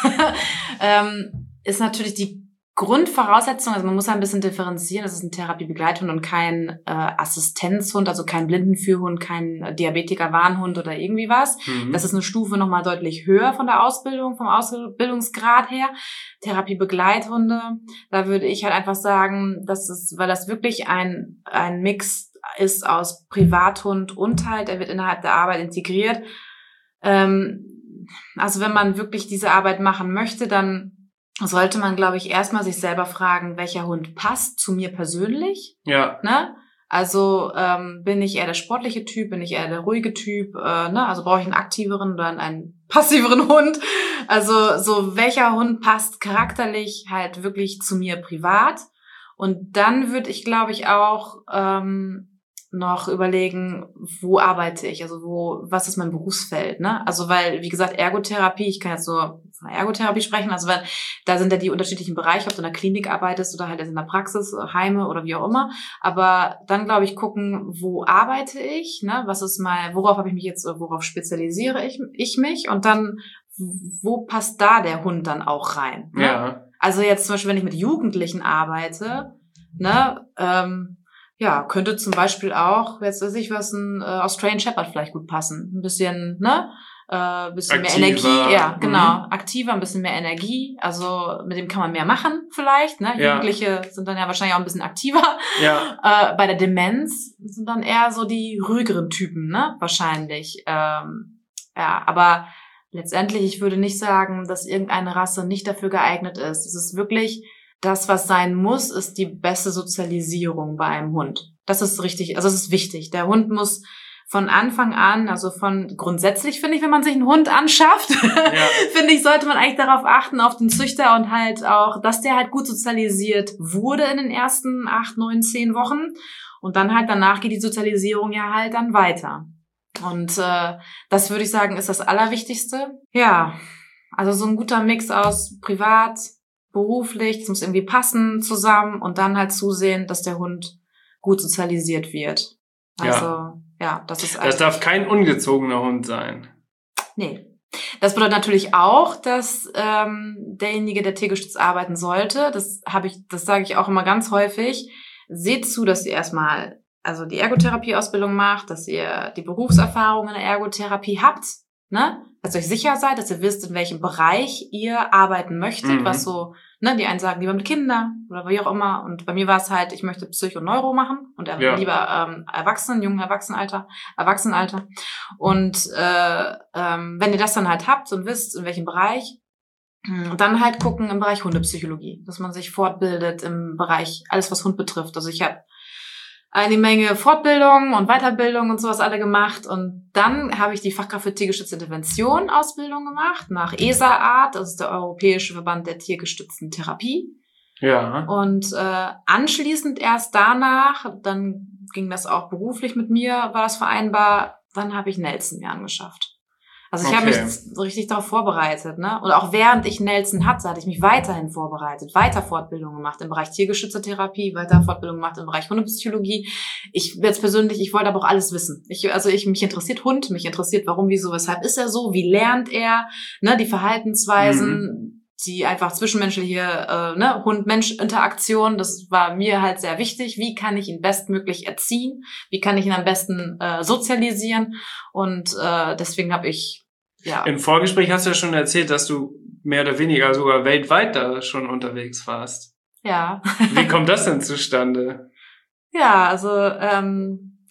ähm, ist natürlich die Grundvoraussetzung, also man muss ein bisschen differenzieren, das ist ein Therapiebegleithund und kein äh, Assistenzhund, also kein Blindenführhund, kein Diabetiker-Warnhund oder irgendwie was. Mhm. Das ist eine Stufe nochmal deutlich höher von der Ausbildung, vom Ausbildungsgrad her. Therapiebegleithunde, da würde ich halt einfach sagen, dass es, weil das wirklich ein ein Mix ist aus Privathund und halt, er wird innerhalb der Arbeit integriert. Ähm, also wenn man wirklich diese Arbeit machen möchte, dann sollte man, glaube ich, erstmal sich selber fragen, welcher Hund passt zu mir persönlich. Ja. Ne? Also ähm, bin ich eher der sportliche Typ, bin ich eher der ruhige Typ, äh, ne? Also brauche ich einen aktiveren oder einen passiveren Hund. Also so welcher Hund passt charakterlich halt wirklich zu mir privat. Und dann würde ich, glaube ich, auch ähm, noch überlegen, wo arbeite ich, also wo, was ist mein Berufsfeld, ne? Also weil, wie gesagt, Ergotherapie, ich kann jetzt nur von Ergotherapie sprechen, also weil da sind ja die unterschiedlichen Bereiche, ob du in der Klinik arbeitest oder halt in der Praxis, Heime oder wie auch immer. Aber dann, glaube ich, gucken, wo arbeite ich, ne? Was ist mein, worauf habe ich mich jetzt, worauf spezialisiere ich, ich mich? Und dann, wo passt da der Hund dann auch rein? Ne? Ja. Also jetzt zum Beispiel, wenn ich mit Jugendlichen arbeite, ne, ähm, ja, könnte zum Beispiel auch, jetzt weiß ich was, ein äh, Australian Shepherd vielleicht gut passen. Ein bisschen, ne, äh, bisschen Aktiver. mehr Energie, ja, genau, Mhm. aktiver, ein bisschen mehr Energie. Also mit dem kann man mehr machen vielleicht, ne. Ja. Jugendliche sind dann ja wahrscheinlich auch ein bisschen aktiver. Ja. Äh, bei der Demenz sind dann eher so die ruhigeren Typen, ne, wahrscheinlich. Ähm, ja, aber letztendlich, ich würde nicht sagen, dass irgendeine Rasse nicht dafür geeignet ist. Es ist wirklich das, was sein muss, ist die beste Sozialisierung bei einem Hund. Das ist richtig, also es ist wichtig. Der Hund muss von Anfang an, also von grundsätzlich finde ich, wenn man sich einen Hund anschafft, Ja. finde ich, sollte man eigentlich darauf achten, auf den Züchter und halt auch, dass der halt gut sozialisiert wurde in den ersten acht, neun, zehn Wochen. Und dann halt danach geht die Sozialisierung ja halt dann weiter. Und äh, das würde ich sagen, ist das Allerwichtigste. Ja, also so ein guter Mix aus privat, beruflich, das muss irgendwie passen zusammen und dann halt zusehen, dass der Hund gut sozialisiert wird. Also, ja, ja das ist Das darf kein ungezogener Hund sein. Nee. Das bedeutet natürlich auch, dass ähm, derjenige, der tiergestützt arbeiten sollte, das habe ich, das sage ich auch immer ganz häufig, seht zu, dass ihr erstmal also die Ergotherapie-Ausbildung macht, dass ihr die Berufserfahrung in der Ergotherapie habt, ne? Dass ihr euch sicher seid, dass ihr wisst, in welchem Bereich ihr arbeiten möchtet, Mhm. was so, ne, die einen sagen lieber mit Kindern oder wie auch immer. Und bei mir war es halt, ich möchte Psycho und Neuro machen und Ja. lieber ähm, Erwachsenen, jungen Erwachsenenalter, Erwachsenenalter. Und äh, ähm, wenn ihr das dann halt habt und wisst, in welchem Bereich, und dann halt gucken im Bereich Hundepsychologie, dass man sich fortbildet im Bereich alles, was Hund betrifft. Also ich habe eine Menge Fortbildung und Weiterbildung und sowas alle gemacht. Und dann habe ich die Fachkraft für tiergestützte Intervention Ausbildung gemacht, nach E S A-Art, das ist der Europäische Verband der tiergestützten Therapie. Ja. Und äh, anschließend erst danach, dann ging das auch beruflich mit mir, war das vereinbar, dann habe ich Nelson mir angeschafft. Also ich Okay. habe mich so richtig darauf vorbereitet, ne? Und auch während ich Nelson hatte, hatte ich mich weiterhin vorbereitet, weiter Fortbildungen gemacht im Bereich Tiergeschützertherapie, weiter Fortbildungen gemacht im Bereich Hundepsychologie. Ich jetzt persönlich, ich wollte aber auch alles wissen. Ich, also ich mich interessiert Hund, mich interessiert, warum, wieso, weshalb ist er so, wie lernt er, ne? Die Verhaltensweisen. Mhm. Die einfach zwischenmenschliche äh, ne, Hund-Mensch-Interaktion, das war mir halt sehr wichtig. Wie kann ich ihn bestmöglich erziehen? Wie kann ich ihn am besten äh, sozialisieren? Und äh, deswegen habe ich, ja. Im Vorgespräch hast du ja schon erzählt, dass du mehr oder weniger sogar weltweit da schon unterwegs warst. Ja. Wie kommt das denn zustande? Ja, also ähm,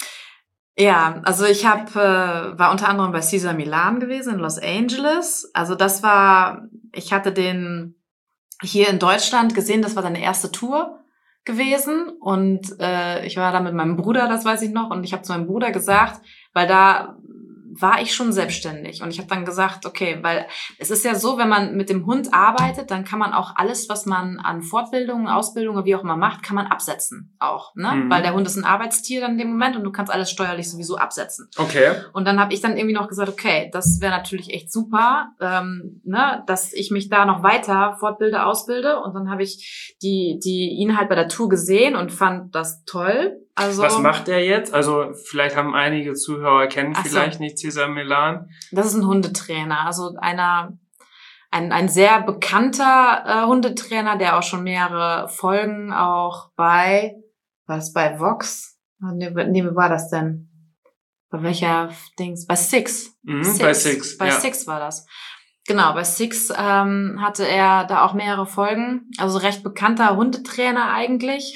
ja, also ich hab, äh, war unter anderem bei Cesar Milan gewesen in Los Angeles. Also das war, ich hatte den hier in Deutschland gesehen, das war seine erste Tour gewesen. Und äh, ich war da mit meinem Bruder, das weiß ich noch. Und ich habe zu meinem Bruder gesagt, weil da war ich schon selbstständig. Und ich habe dann gesagt, okay, weil es ist ja so, wenn man mit dem Hund arbeitet, dann kann man auch alles, was man an Fortbildungen, Ausbildungen, wie auch immer macht, kann man absetzen auch, ne? Mhm. Weil der Hund ist ein Arbeitstier dann in dem Moment und du kannst alles steuerlich sowieso absetzen. Okay. Und dann habe ich dann irgendwie noch gesagt, okay, das wäre natürlich echt super, ähm, ne, dass ich mich da noch weiter fortbilde, ausbilde. Und dann habe ich die, die ihn halt bei der Tour gesehen und fand das toll. Also, was macht er jetzt? Also vielleicht haben einige Zuhörer kennen so. vielleicht nicht Cesar Milan. Das ist ein Hundetrainer, also einer, ein, ein sehr bekannter äh, Hundetrainer, der auch schon mehrere Folgen auch bei, was bei Vox? Nee, nee, wie war das denn? Bei welcher Dings? Bei Six. Mhm, Six. Bei Six. Bei ja. Six war das. Genau, bei Six ähm, hatte er da auch mehrere Folgen, also recht bekannter Hundetrainer eigentlich.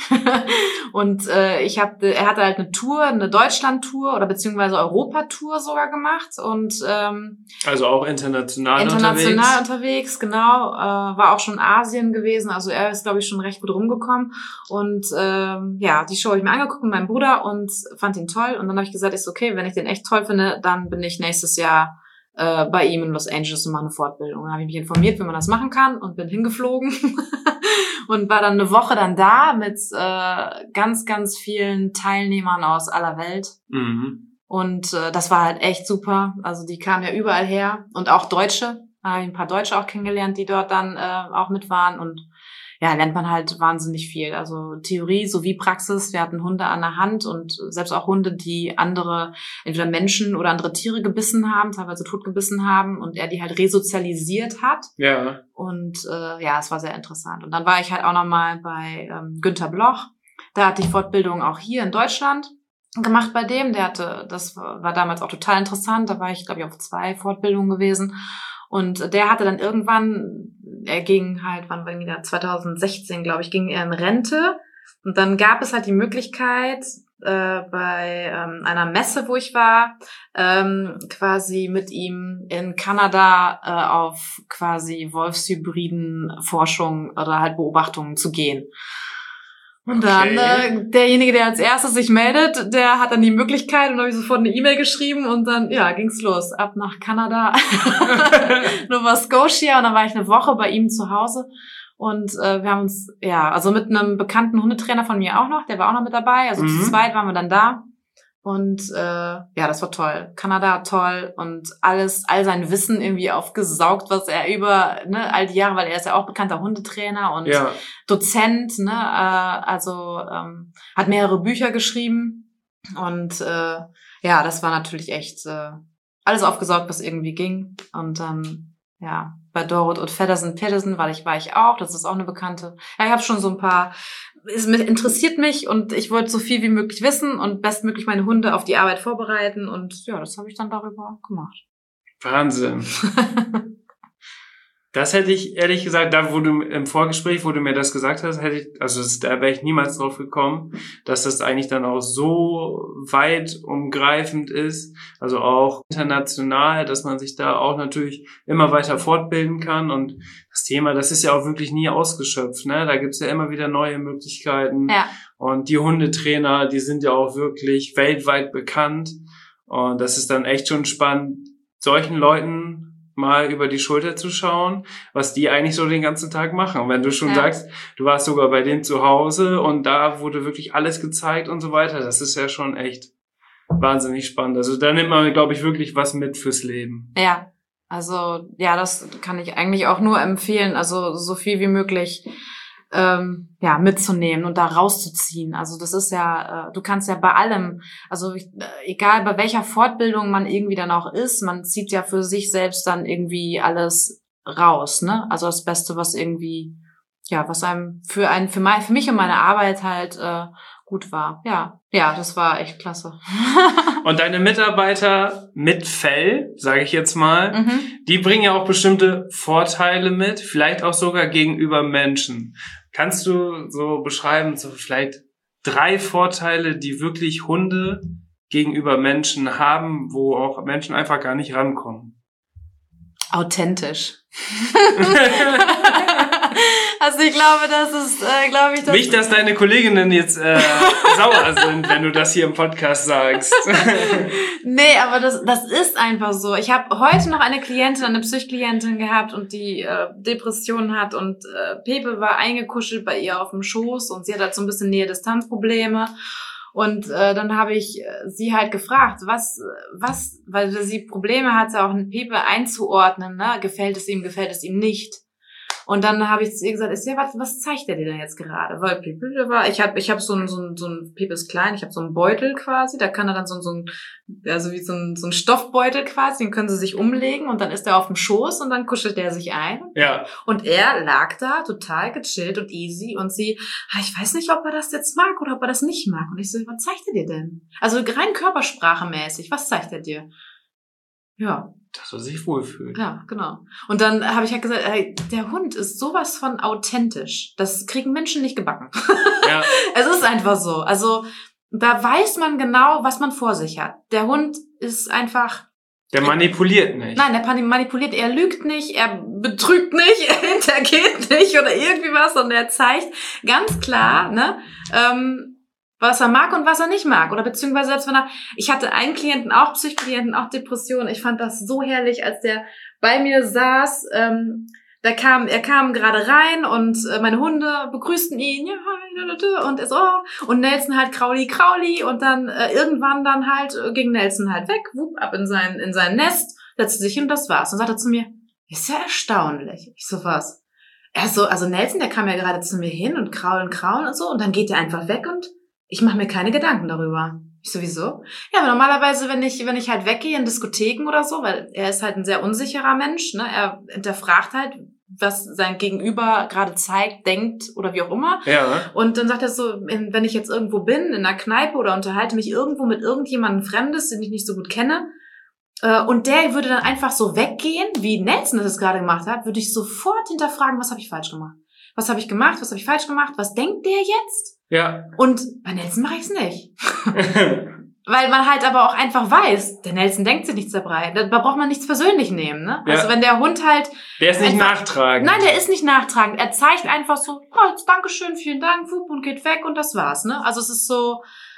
Und äh, ich habe, er hatte halt eine Tour, eine Deutschland-Tour oder beziehungsweise Europa-Tour sogar gemacht und ähm, also auch international, international unterwegs. unterwegs, genau. Äh, war auch schon in Asien gewesen, also er ist, glaube ich, schon recht gut rumgekommen. Und ähm, ja, die Show habe ich mir angeguckt mit meinem Bruder und fand ihn toll. Und dann habe ich gesagt, ist okay, wenn ich den echt toll finde, dann bin ich nächstes Jahr äh, bei ihm in Los Angeles und mache eine Fortbildung. Dann habe ich mich informiert, wie man das machen kann und bin hingeflogen und war dann eine Woche dann da mit äh, ganz, ganz vielen Teilnehmern aus aller Welt. Mhm. Und äh, das war halt echt super. Also die kamen ja überall her und auch Deutsche. Da habe ich ein paar Deutsche auch kennengelernt, die dort dann äh, auch mit waren. Und ja, lernt man halt wahnsinnig viel. Also Theorie sowie Praxis. Wir hatten Hunde an der Hand und selbst auch Hunde, die andere, entweder Menschen oder andere Tiere gebissen haben, teilweise tot gebissen haben und er die halt resozialisiert hat. Ja. Und äh, ja, es war sehr interessant. Und dann war ich halt auch nochmal bei ähm, Günther Bloch. Da hatte ich Fortbildung auch hier in Deutschland gemacht bei dem. Der hatte, das war damals auch total interessant. Da war ich, glaube ich, auf zwei Fortbildungen gewesen. Und der hatte dann irgendwann, er ging halt, wann war wieder zwanzig sechzehn, glaube ich, ging er in Rente. Und dann gab es halt die Möglichkeit, äh, bei ähm, einer Messe, wo ich war, ähm, quasi mit ihm in Kanada äh, auf quasi wolfshybriden Forschung oder halt Beobachtungen zu gehen. Und dann Okay. äh, derjenige, der als erstes sich meldet, der hat dann die Möglichkeit und habe ich sofort eine E-Mail geschrieben und dann, ja, ging's los. Ab nach Kanada, Nova Scotia und dann war ich eine Woche bei ihm zu Hause und äh, wir haben uns, ja, also mit einem bekannten Hundetrainer von mir auch noch, der war auch noch mit dabei, also Mhm. zu zweit waren wir dann da und äh, ja, das war toll. Kanada toll und alles, all sein Wissen irgendwie aufgesaugt, was er über ne, all die Jahre, weil er ist ja auch bekannter Hundetrainer und Ja. Dozent, ne, äh, also ähm, hat mehrere Bücher geschrieben und äh, ja, das war natürlich echt äh, alles aufgesaugt, was irgendwie ging. Und dann ja, bei Dorot und Feddersen Pedersen war ich war ich auch, das ist auch eine Bekannte. Ja, ich habe schon so ein paar, es interessiert mich und ich wollte so viel wie möglich wissen und bestmöglich meine Hunde auf die Arbeit vorbereiten und ja, das habe ich dann darüber gemacht. Wahnsinn. Das hätte ich, ehrlich gesagt, da wo du im Vorgespräch, wo du mir das gesagt hast, hätte ich, also das, da wäre ich niemals drauf gekommen, dass das eigentlich dann auch so weit umgreifend ist, also auch international, dass man sich da auch natürlich immer weiter fortbilden kann und das Thema, das ist ja auch wirklich nie ausgeschöpft, ne? Da gibt's ja immer wieder neue Möglichkeiten Ja. und die Hundetrainer, die sind ja auch wirklich weltweit bekannt und das ist dann echt schon spannend, solchen Leuten mal über die Schulter zu schauen, was die eigentlich so den ganzen Tag machen. Und wenn du schon ja. sagst, du warst sogar bei denen zu Hause und da wurde wirklich alles gezeigt und so weiter, das ist ja schon echt wahnsinnig spannend. Also da nimmt man, glaube ich, wirklich was mit fürs Leben. Ja, also ja, das kann ich eigentlich auch nur empfehlen, also so viel wie möglich ähm, ja mitzunehmen und da rauszuziehen. Also das ist ja, äh, du kannst ja bei allem, also ich, äh, egal bei welcher Fortbildung man irgendwie dann auch ist, man zieht ja für sich selbst dann irgendwie alles raus, ne? Also das Beste, was irgendwie, ja, was einem für einen, für mein, für mich und meine Arbeit halt äh, gut war. Ja, ja, das war echt klasse. Und deine Mitarbeiter mit Fell, sage ich jetzt mal, mhm. die bringen ja auch bestimmte Vorteile mit, vielleicht auch sogar gegenüber Menschen. Kannst du so beschreiben, so vielleicht drei Vorteile, die wirklich Hunde gegenüber Menschen haben, wo auch Menschen einfach gar nicht rankommen? Authentisch. Also ich glaube, das ist, äh, glaube ich, das nicht, dass deine Kolleginnen jetzt äh, sauer sind, wenn du das hier im Podcast sagst. Nee, aber das das ist einfach so. Ich habe heute noch eine Klientin, eine Psychklientin gehabt und die äh, Depressionen hat und äh, Pepe war eingekuschelt bei ihr auf dem Schoß und sie hat halt so ein bisschen Nähe-Distanz-Probleme. Und äh, dann habe ich äh, sie halt gefragt, was, was, weil sie Probleme hatte, auch einen Pepe einzuordnen, ne? Gefällt es ihm, gefällt es ihm nicht. Und dann habe ich zu ihr gesagt, ist ja, was, was zeigt er dir denn jetzt gerade? Weil Pepe, der war, ich habe ich hab so ein, so ein, so ein, Pepe ist klein, ich habe so einen Beutel quasi, da kann er dann so, so ein, also wie so ein, so ein Stoffbeutel quasi, den können sie sich umlegen und dann ist er auf dem Schoß und dann kuschelt er sich ein. Ja. Und er lag da total gechillt und easy und sie, ah, ich weiß nicht, ob er das jetzt mag oder ob er das nicht mag. Und ich so, was zeigt er dir denn? Also rein körpersprachemäßig, was zeigt er dir? Ja. Dass er sich wohlfühlt. Ja, genau. Und dann habe ich halt gesagt, ey, der Hund ist sowas von authentisch. Das kriegen Menschen nicht gebacken. Ja. Es ist einfach so. Also da weiß man genau, was man vor sich hat. Der Hund ist einfach... Der manipuliert nicht. Nein, der manipuliert, er lügt nicht, er betrügt nicht, er hintergeht nicht oder irgendwie was. Und er zeigt ganz klar, ne, ähm, was er mag und was er nicht mag. Oder beziehungsweise selbst wenn er, ich hatte einen Klienten, auch Psychklienten, auch Depressionen. Ich fand das so herrlich, als der bei mir saß. Ähm, da kam, er kam gerade rein und äh, meine Hunde begrüßten ihn. Ja, hi, und er so, oh. Und Nelson halt Krauli, Krauli. Und dann äh, irgendwann dann halt äh, ging Nelson halt weg, wupp, ab in sein, in sein Nest, setzte sich hin und das war's. Und sagte zu mir, ist ja erstaunlich. Ich so, was? Er so, also Nelson, der kam ja gerade zu mir hin und kraulen, kraulen und so. Und dann geht er einfach weg und ich mache mir keine Gedanken darüber. Ich sowieso. Ja, aber normalerweise, wenn ich wenn ich halt weggehe in Diskotheken oder so, weil er ist halt ein sehr unsicherer Mensch, ne? Er hinterfragt halt, was sein Gegenüber gerade zeigt, denkt oder wie auch immer. Ja. Und dann sagt er so, wenn ich jetzt irgendwo bin, in einer Kneipe oder unterhalte mich irgendwo mit irgendjemandem Fremdes, den ich nicht so gut kenne, äh, und der würde dann einfach so weggehen, wie Nelson das gerade gemacht hat, würde ich sofort hinterfragen, was habe ich falsch gemacht? Was habe ich gemacht? Was habe ich falsch gemacht? Was denkt der jetzt? Ja. Und bei Nelson mache ich es nicht. Weil man halt aber auch einfach weiß, der Nelson denkt sich nichts dabei. Da braucht man nichts persönlich nehmen, ne? Ja. Also wenn der Hund halt... Der ist nicht einfach, nachtragend. Nein, der ist nicht nachtragend. Er zeigt einfach so, oh, Dankeschön, vielen Dank, wupp, und geht weg und das war's, ne? Also es ist so,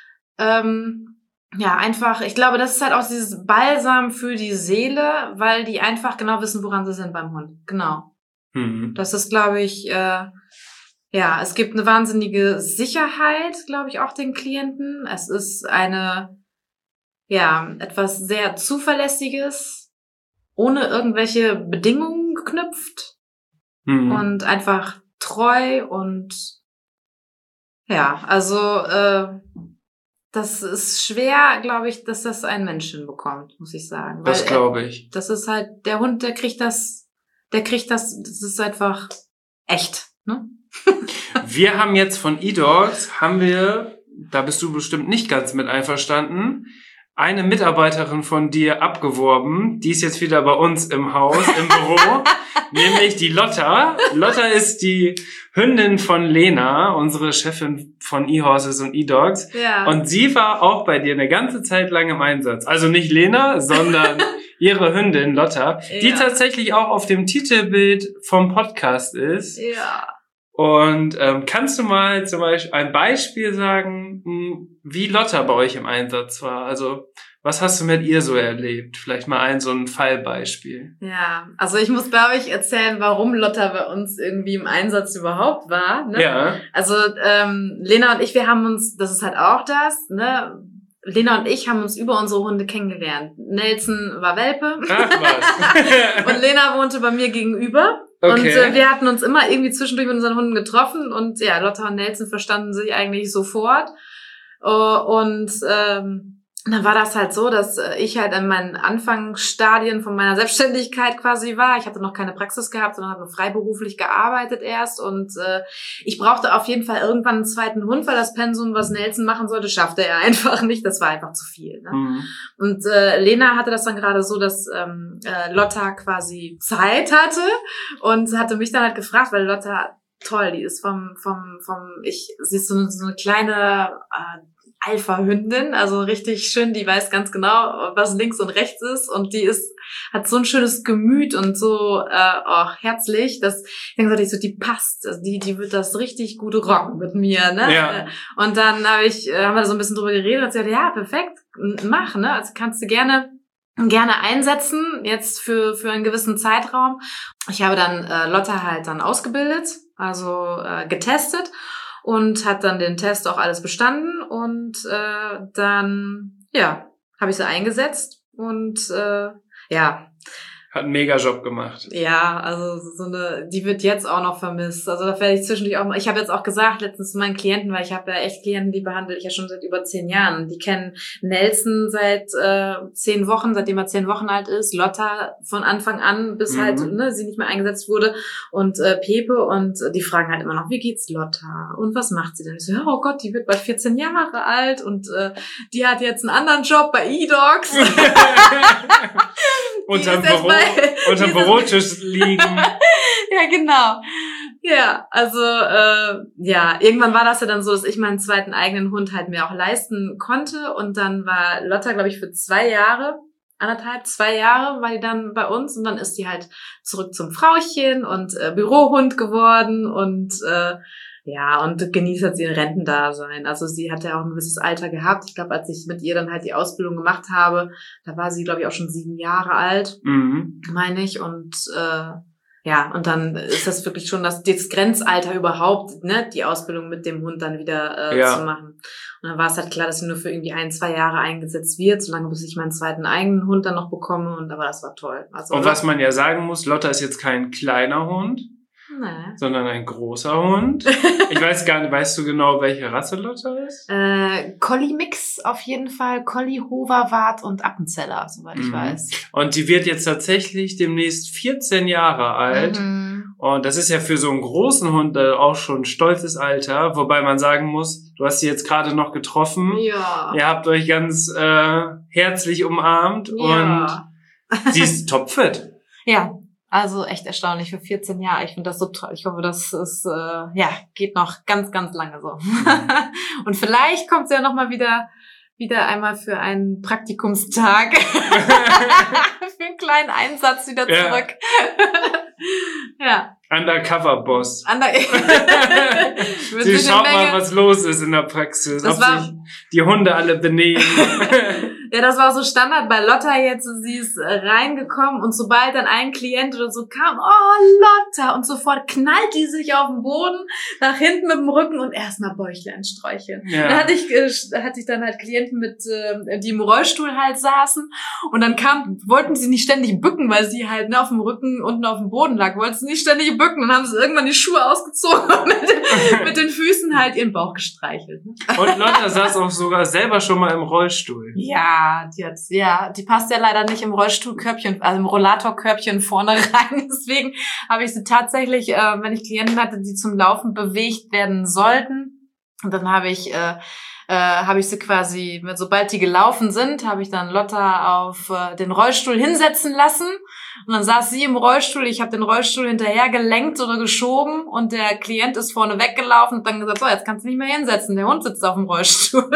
ähm, ja, einfach, ich glaube, das ist halt auch dieses Balsam für die Seele, weil die einfach genau wissen, woran sie sind beim Hund. Genau. Mhm. Das ist, glaube ich... Äh, Ja, es gibt eine wahnsinnige Sicherheit, glaube ich, auch den Klienten. Es ist eine, ja, etwas sehr Zuverlässiges, ohne irgendwelche Bedingungen geknüpft mhm. und einfach treu und ja, also äh, das ist schwer, glaube ich, dass das ein Mensch hinbekommt, muss ich sagen. Das glaube ich. Das ist halt, der Hund, der kriegt das, der kriegt das, das ist einfach echt, ne? Wir haben jetzt von eDogs, haben wir, da bist du bestimmt nicht ganz mit einverstanden, eine Mitarbeiterin von dir abgeworben. Die ist jetzt wieder bei uns im Haus, im Büro, nämlich die Lotta. Lotta ist die Hündin von Lena, unsere Chefin von eHorses und eDogs. Ja. Und sie war auch bei dir eine ganze Zeit lang im Einsatz. Also nicht Lena, sondern ihre Hündin Lotta, ja. Die tatsächlich auch auf dem Titelbild vom Podcast ist. Ja. Und ähm, kannst du mal zum Beispiel ein Beispiel sagen, wie Lotta bei euch im Einsatz war? Also Was hast du mit ihr so erlebt? Vielleicht mal ein so ein Fallbeispiel. Ja, also ich muss, glaube ich, erzählen, warum Lotta bei uns irgendwie im Einsatz überhaupt war. Ne? Ja. Also ähm, Lena und ich, wir haben uns, das ist halt auch das, ne? Lena und ich haben uns über unsere Hunde kennengelernt. Nelson war Welpe. Ach was. Und Lena wohnte bei mir gegenüber. Okay. Und äh, wir hatten uns immer irgendwie zwischendurch mit unseren Hunden getroffen. Und ja, Lotta und Nelson verstanden sich eigentlich sofort. Uh, und ähm, dann war das halt so, dass ich halt in meinen Anfangsstadien von meiner Selbstständigkeit quasi war. Ich hatte noch keine Praxis gehabt, sondern habe nur freiberuflich gearbeitet erst. Und äh, ich brauchte auf jeden Fall irgendwann einen zweiten Hund, weil das Pensum, was Nelson machen sollte, schaffte er einfach nicht. Das war einfach zu viel. Ne? Mhm. Und äh, Lena hatte das dann gerade so, dass ähm, äh, Lotta quasi Zeit hatte und hatte mich dann halt gefragt, weil Lotta toll, die ist vom, vom, vom, ich, sie ist so eine, so eine kleine äh, Alpha-Hündin, also richtig schön, die weiß ganz genau, was links und rechts ist und die ist, hat so ein schönes Gemüt und so äh, oh, herzlich, dass ich dann gesagt ich so, die passt, also die, die wird das richtig gut rocken mit mir, ne? Ja. Und dann habe ich, äh, haben wir so ein bisschen drüber geredet und sie hat ja, perfekt, mach, ne? Also kannst du gerne gerne einsetzen, jetzt für für einen gewissen Zeitraum. Ich habe dann äh, Lotta halt dann ausgebildet, also äh, getestet und hat dann den Test auch alles bestanden und äh, dann, ja, habe ich sie eingesetzt und äh, ja. Hat einen Mega-Job gemacht. Ja, also so eine, die wird jetzt auch noch vermisst. Also da werde ich zwischendurch auch mal, ich habe jetzt auch gesagt letztens zu meinen Klienten, weil ich habe ja echt Klienten, die behandle ich ja schon seit über zehn Jahren. Die kennen Nelson seit äh, zehn Wochen, seitdem er zehn Wochen alt ist, Lotta von Anfang an, bis Mhm. halt ne, sie nicht mehr eingesetzt wurde und äh, Pepe und äh, die fragen halt immer noch, wie geht's Lotta und was macht sie denn? Ich so, oh Gott, die wird bald vierzehn Jahre alt und äh, die hat jetzt einen anderen Job bei eDogs. Unterm ist erst Büro, bei- unterm die ist- Bürotisch liegen. Ja, genau. Ja, also äh, ja, irgendwann war das ja dann so, dass ich meinen zweiten eigenen Hund halt mir auch leisten konnte und dann war Lotta, glaube ich, für zwei Jahre, anderthalb, zwei Jahre war die dann bei uns und dann ist die halt zurück zum Frauchen und äh, Bürohund geworden und äh, ja, und genießt jetzt ihr Rentendasein. Also sie hat ja auch ein gewisses Alter gehabt. Ich glaube, als ich mit ihr dann halt die Ausbildung gemacht habe, da war sie, glaube ich, auch schon sieben Jahre alt, Mhm. meine ich. Und äh, ja, und dann ist das wirklich schon das, das Grenzalter überhaupt, ne, die Ausbildung mit dem Hund dann wieder äh, Ja. zu machen. Und dann war es halt klar, dass sie nur für irgendwie ein, zwei Jahre eingesetzt wird, solange bis ich meinen zweiten eigenen Hund dann noch bekomme. Und aber das war toll. Also, Und was man ja sagen muss, Lotta ist jetzt kein kleiner Hund, Nee. sondern ein großer Hund. Ich weiß gar nicht, weißt du genau, welche Rasse Lotta ist? Äh, Collie-Mix auf jeden Fall. Collie, Hoverwart und Appenzeller, soweit ich Mhm. weiß. Und die wird jetzt tatsächlich demnächst vierzehn Jahre alt. Mhm. Und das ist ja für so einen großen Hund äh, auch schon ein stolzes Alter. Wobei man sagen muss, du hast sie jetzt gerade noch getroffen. Ja. Ihr habt euch ganz äh, herzlich umarmt Ja. und sie ist topfit. Ja, also echt erstaunlich für vierzehn Jahre. Ich finde das so toll. Ich hoffe, das ist, äh, ja, geht noch ganz, ganz lange so. Und vielleicht kommt sie ja nochmal wieder, wieder einmal für einen Praktikumstag. Für einen kleinen Einsatz wieder Ja. zurück. Ja. Undercover-Boss. Ander ich würde Sie sie schaut eine mal, Menge. was los ist in der Praxis. Das ob war- sich die Hunde alle benehmen. Ja, das war so Standard bei Lotta jetzt. Sie ist äh, reingekommen und sobald dann ein Klient oder so kam, oh, Lotta, und sofort knallt die sich auf den Boden, nach hinten mit dem Rücken und erstmal Bäuchlein streicheln. Ja. Da hatte ich, äh, hatte ich dann halt Klienten mit, äh, die im Rollstuhl halt saßen und dann kam, wollten sie nicht ständig bücken, weil sie halt ne, auf dem Rücken unten auf dem Boden lag, wollten sie nicht ständig bücken und haben sie irgendwann die Schuhe ausgezogen und mit den, mit den Füßen halt ihren Bauch gestreichelt. Ne? Und Lotta saß auch sogar selber schon mal im Rollstuhl. Ja, die hat, ja, die passt ja leider nicht im Rollstuhlkörbchen, also im Rollatorkörbchen vorne rein. Deswegen habe ich sie tatsächlich, äh, wenn ich Klienten hatte, die zum Laufen bewegt werden sollten, und dann habe ich, äh, äh, habe ich sie quasi, sobald die gelaufen sind, habe ich dann Lotta auf äh, den Rollstuhl hinsetzen lassen. Und dann saß sie im Rollstuhl, ich habe den Rollstuhl hinterher gelenkt oder geschoben und der Klient ist vorne weggelaufen und dann gesagt, so, jetzt kannst du nicht mehr hinsetzen, der Hund sitzt auf dem Rollstuhl.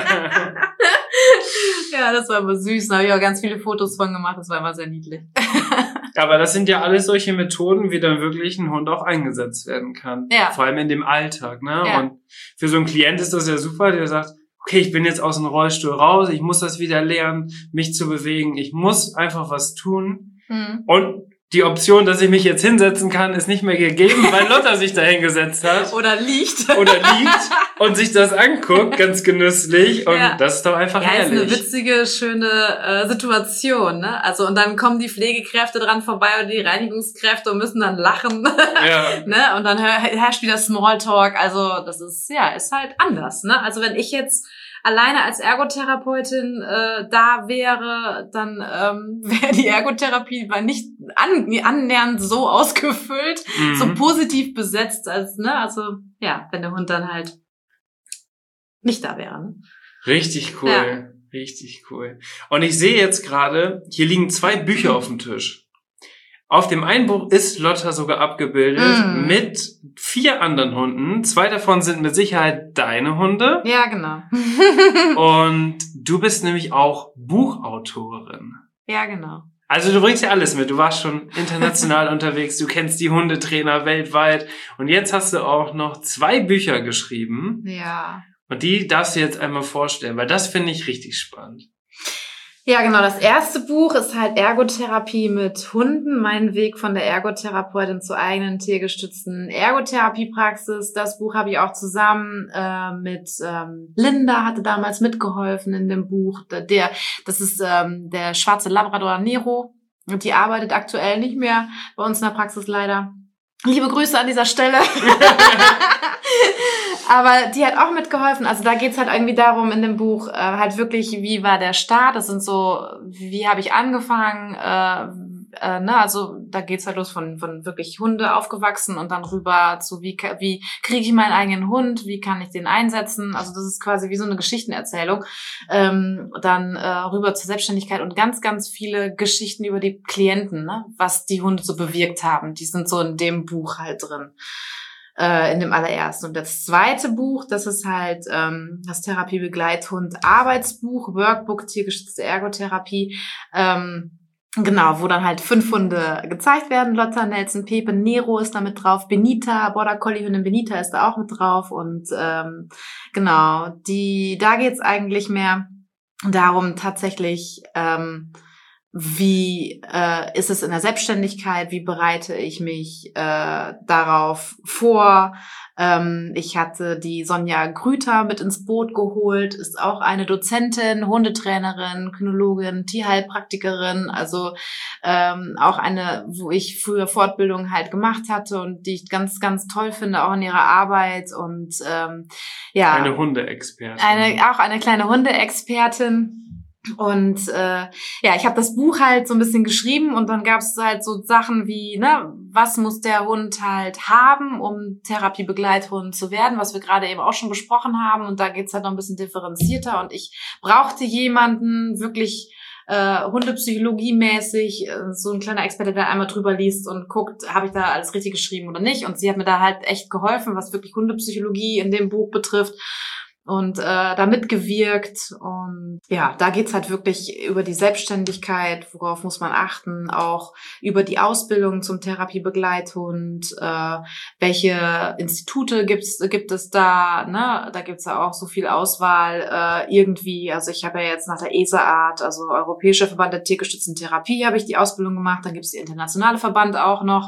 Ja, das war immer süß. Da habe ich auch ganz viele Fotos von gemacht. Das war immer sehr niedlich. Aber das sind ja alles solche Methoden, wie dann wirklich ein Hund auch eingesetzt werden kann. Ja. Vor allem in dem Alltag, ne? Ja. Und für so einen Klient ist das ja super, der sagt, okay, ich bin jetzt aus dem Rollstuhl raus, ich muss das wieder lernen, mich zu bewegen, ich muss einfach was tun. Mhm. Und die Option, dass ich mich jetzt hinsetzen kann, ist nicht mehr gegeben, weil Lotta sich da hingesetzt hat. Oder liegt. Oder liegt und sich das anguckt, ganz genüsslich. Und ja. das ist doch einfach ja, herrlich. Ja, ist eine witzige, schöne äh, Situation, ne? Also, und dann kommen die Pflegekräfte dran vorbei oder die Reinigungskräfte und müssen dann lachen. Ja. ne? Und dann herrscht wieder Smalltalk. Also, das ist, ja, ist halt anders, ne? Also, wenn ich jetzt alleine als Ergotherapeutin äh, da wäre, dann ähm, wäre die Ergotherapie nicht an, annähernd so ausgefüllt, mhm. so positiv besetzt, als, ne, also, ja, wenn der Hund dann halt nicht da wäre. Ne? Richtig cool, ja. richtig cool. Und ich sehe jetzt gerade, hier liegen zwei Bücher auf dem Tisch. Auf dem einen Buch ist Lotta sogar abgebildet mm. mit vier anderen Hunden. Zwei davon sind mit Sicherheit deine Hunde. Ja, genau. Und du bist nämlich auch Buchautorin. Ja, genau. Also du bringst ja alles mit. Du warst schon international unterwegs. Du kennst die Hundetrainer weltweit. Und jetzt hast du auch noch zwei Bücher geschrieben. Ja. Und die darfst du jetzt einmal vorstellen, weil das finde ich richtig spannend. Ja, genau. Das erste Buch ist halt Ergotherapie mit Hunden. Mein Weg von der Ergotherapeutin zur eigenen tiergestützten Ergotherapiepraxis. Das Buch habe ich auch zusammen äh, mit ähm, Linda, hatte damals mitgeholfen in dem Buch. Der, das ist ähm, der schwarze Labrador Nero. Und die arbeitet aktuell nicht mehr bei uns in der Praxis leider. Liebe Grüße an dieser Stelle. Aber die hat auch mitgeholfen. Also da geht's halt irgendwie darum in dem Buch, äh, halt wirklich, wie war der Start? Das sind so, wie habe ich angefangen? Äh, äh, ne? Also da geht's halt los von von wirklich Hunde aufgewachsen und dann rüber zu, wie wie kriege ich meinen eigenen Hund? Wie kann ich den einsetzen? Also das ist quasi wie so eine Geschichtenerzählung. Ähm, dann äh, rüber zur Selbstständigkeit und ganz, ganz viele Geschichten über die Klienten, ne? Was die Hunde so bewirkt haben. Die sind so in dem Buch halt drin. In dem allerersten. Und das zweite Buch, das ist halt ähm, das Therapie-Begleithund-Arbeitsbuch, Workbook, tiergestützte Ergotherapie, ähm, genau, wo dann halt fünf Hunde gezeigt werden. Lotta, Nelson, Pepe, Nero ist da mit drauf, Benita, Border Collie-Hündin Benita ist da auch mit drauf und ähm, genau, die, da geht's eigentlich mehr darum tatsächlich, ähm, wie äh, ist es in der Selbstständigkeit? Wie bereite ich mich äh, darauf vor? Ähm, ich hatte die Sonja Grüter mit ins Boot geholt, ist auch eine Dozentin, Hundetrainerin, Kynologin, Tierheilpraktikerin, also ähm, auch eine, wo ich früher Fortbildung halt gemacht hatte und die ich ganz, ganz toll finde, auch in ihrer Arbeit und ähm, ja. Eine Hundeexpertin. Eine, auch eine kleine Hundeexpertin. Und äh, ja, ich habe das Buch halt so ein bisschen geschrieben und dann gab es halt so Sachen wie, ne, was muss der Hund halt haben, um Therapiebegleithund zu werden, was wir gerade eben auch schon besprochen haben. Und da geht's halt noch ein bisschen differenzierter. Und ich brauchte jemanden wirklich äh, Hundepsychologie-mäßig, äh, so ein kleiner Experte, der einmal drüber liest und guckt, habe ich da alles richtig geschrieben oder nicht. Und sie hat mir da halt echt geholfen, was wirklich Hundepsychologie in dem Buch betrifft. Und äh, da mitgewirkt und ja, da geht's halt wirklich über die Selbstständigkeit, worauf muss man achten, auch über die Ausbildung zum Therapiebegleithund, äh, welche Institute gibt's gibt es da, ne? Da gibt's ja auch so viel Auswahl äh, irgendwie, also ich habe ja jetzt nach der E S A-Art, also Europäischer Verband der tiergestützten Therapie, habe ich die Ausbildung gemacht, dann gibt's die internationale Verband auch noch.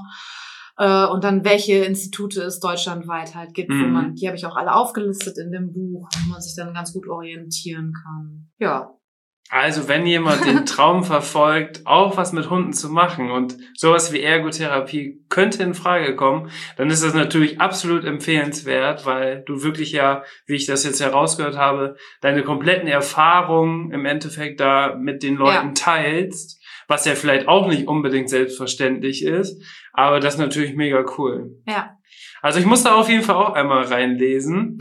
Und dann, welche Institute es deutschlandweit halt gibt, mhm. wo man, die habe ich auch alle aufgelistet in dem Buch, wo man sich dann ganz gut orientieren kann. Ja. Also, wenn jemand den Traum verfolgt, auch was mit Hunden zu machen und sowas wie Ergotherapie könnte in Frage kommen, dann ist das natürlich absolut empfehlenswert, weil du wirklich ja, wie ich das jetzt herausgehört habe, deine kompletten Erfahrungen im Endeffekt da mit den Leuten ja. teilst, was ja vielleicht auch nicht unbedingt selbstverständlich ist, aber das ist natürlich mega cool. Ja. Also ich muss da auf jeden Fall auch einmal reinlesen.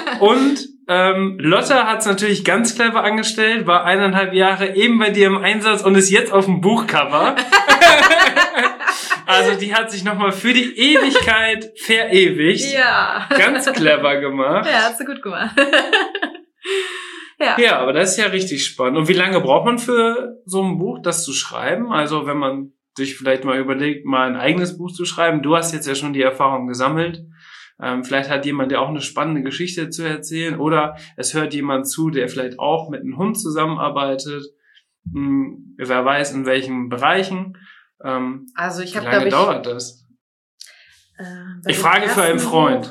Und ähm, Lotta hat's natürlich ganz clever angestellt, war eineinhalb Jahre eben bei dir im Einsatz und ist jetzt auf dem Buchcover. Also die hat sich nochmal für die Ewigkeit verewigt. Ja. Ganz clever gemacht. Ja, hast du gut gemacht. Ja. ja, aber das ist ja richtig spannend. Und wie lange braucht man für so ein Buch, das zu schreiben? Also wenn man sich vielleicht mal überlegt, mal ein eigenes Buch zu schreiben. Du hast jetzt ja schon die Erfahrung gesammelt. Ähm, vielleicht hat jemand ja auch eine spannende Geschichte zu erzählen oder es hört jemand zu, der vielleicht auch mit einem Hund zusammenarbeitet. Hm, wer weiß, in welchen Bereichen. Ähm, also ich wie habe, lange glaube ich... dauert das? Äh, ich frage für einen Freund.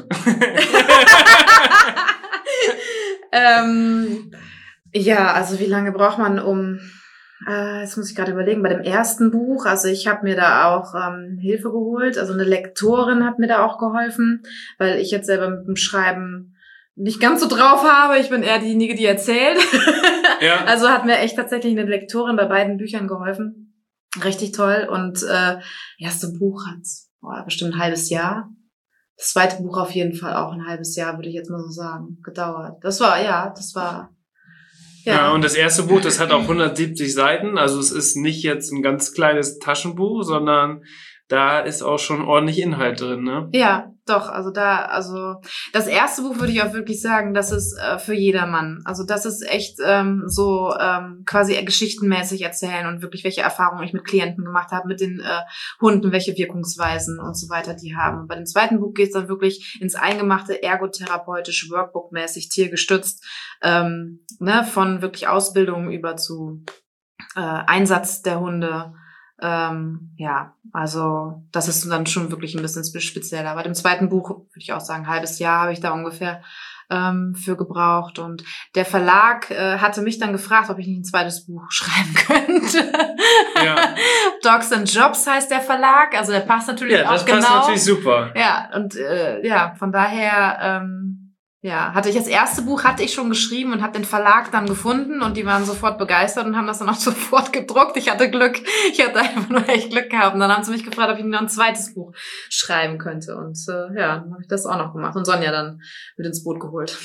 ähm, ja, also wie lange braucht man, um... Äh, jetzt muss ich gerade überlegen, bei dem ersten Buch, also ich habe mir da auch ähm, Hilfe geholt, also eine Lektorin hat mir da auch geholfen, weil ich jetzt selber mit dem Schreiben nicht ganz so drauf habe. Ich bin eher diejenige, die erzählt. Ja. Also hat mir echt tatsächlich eine Lektorin bei beiden Büchern geholfen. Richtig toll. Und äh, erste Buch hat boah, bestimmt ein halbes Jahr. Das zweite Buch auf jeden Fall auch ein halbes Jahr, würde ich jetzt mal so sagen, gedauert. Das war, ja, das war... Ja. ja, und das erste Buch, das hat auch hundertsiebzig Seiten. Also es ist nicht jetzt ein ganz kleines Taschenbuch, sondern da ist auch schon ordentlich Inhalt drin, ne? Ja, doch. Also da, also das erste Buch würde ich auch wirklich sagen, das ist äh, für jedermann. Also das ist echt ähm, so ähm, quasi geschichtenmäßig erzählen und wirklich welche Erfahrungen ich mit Klienten gemacht habe, mit den äh, Hunden, welche Wirkungsweisen und so weiter die haben. Und bei dem zweiten Buch geht es dann wirklich ins Eingemachte, ergotherapeutisch, Workbook-mäßig, tiergestützt, ähm, ne, von wirklich Ausbildung über zu äh, Einsatz der Hunde. Ähm, ja, also das ist dann schon wirklich ein bisschen spezieller. Bei dem zweiten Buch würde ich auch sagen, ein halbes Jahr habe ich da ungefähr ähm, für gebraucht. Und der Verlag äh, hatte mich dann gefragt, ob ich nicht ein zweites Buch schreiben könnte. Ja. Dogs and Jobs heißt der Verlag, also der passt natürlich ja, auch genau. Ja, das passt natürlich super. Ja, und äh, ja, von daher... Ähm, Ja, hatte ich das erste Buch, hatte ich schon geschrieben und habe den Verlag dann gefunden und die waren sofort begeistert und haben das dann auch sofort gedruckt. Ich hatte Glück, ich hatte einfach nur echt Glück gehabt. Und dann haben sie mich gefragt, ob ich noch ein zweites Buch schreiben könnte. Und äh, ja, dann habe ich das auch noch gemacht und Sonja dann mit ins Boot geholt.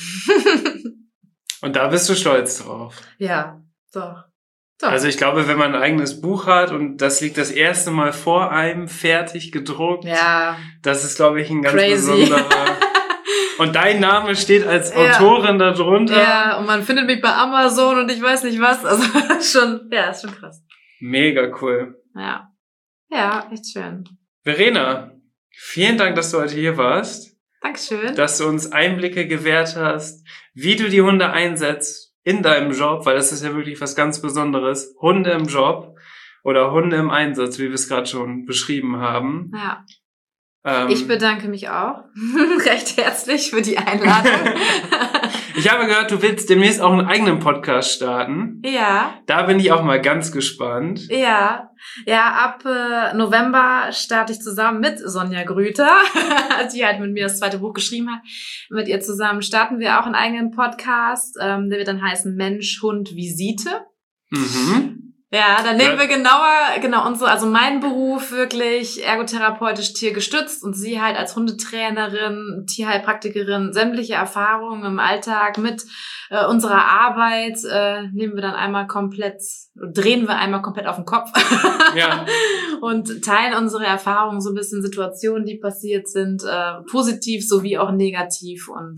Und da bist du stolz drauf. Ja, doch. doch. Also ich glaube, wenn man ein eigenes Buch hat und das liegt das erste Mal vor einem, fertig gedruckt, ja, das ist, glaube ich, ein ganz crazy. besonderer... Und dein Name steht als ja. Autorin da drunter. Ja, und man findet mich bei Amazon und ich weiß nicht was. Also schon, ja, ist schon krass. Mega cool. Ja. Ja, echt schön. Verena, vielen Dank, dass du heute hier warst. Dankeschön. Dass du uns Einblicke gewährt hast, wie du die Hunde einsetzt in deinem Job, weil das ist ja wirklich was ganz Besonderes. Hunde im Job oder Hunde im Einsatz, wie wir es gerade schon beschrieben haben. Ja. Ähm, ich bedanke mich auch recht herzlich für die Einladung. Ich habe gehört, du willst demnächst auch einen eigenen Podcast starten. Ja. Da bin ich auch mal ganz gespannt. Ja, ja, ab äh, November starte ich zusammen mit Sonja Grüter, die halt mit mir das zweite Buch geschrieben hat. Mit ihr zusammen starten wir auch einen eigenen Podcast, ähm, der wird dann heißen Mensch, Hund, Visite. Mhm. Ja, dann nehmen wir genauer, genau, unsere, also mein Beruf wirklich ergotherapeutisch tiergestützt und sie halt als Hundetrainerin, Tierheilpraktikerin, sämtliche Erfahrungen im Alltag mit äh, unserer Arbeit äh, nehmen wir dann einmal komplett, drehen wir einmal komplett auf den Kopf. Ja. Und teilen unsere Erfahrungen, so ein bisschen Situationen, die passiert sind, äh, positiv sowie auch negativ und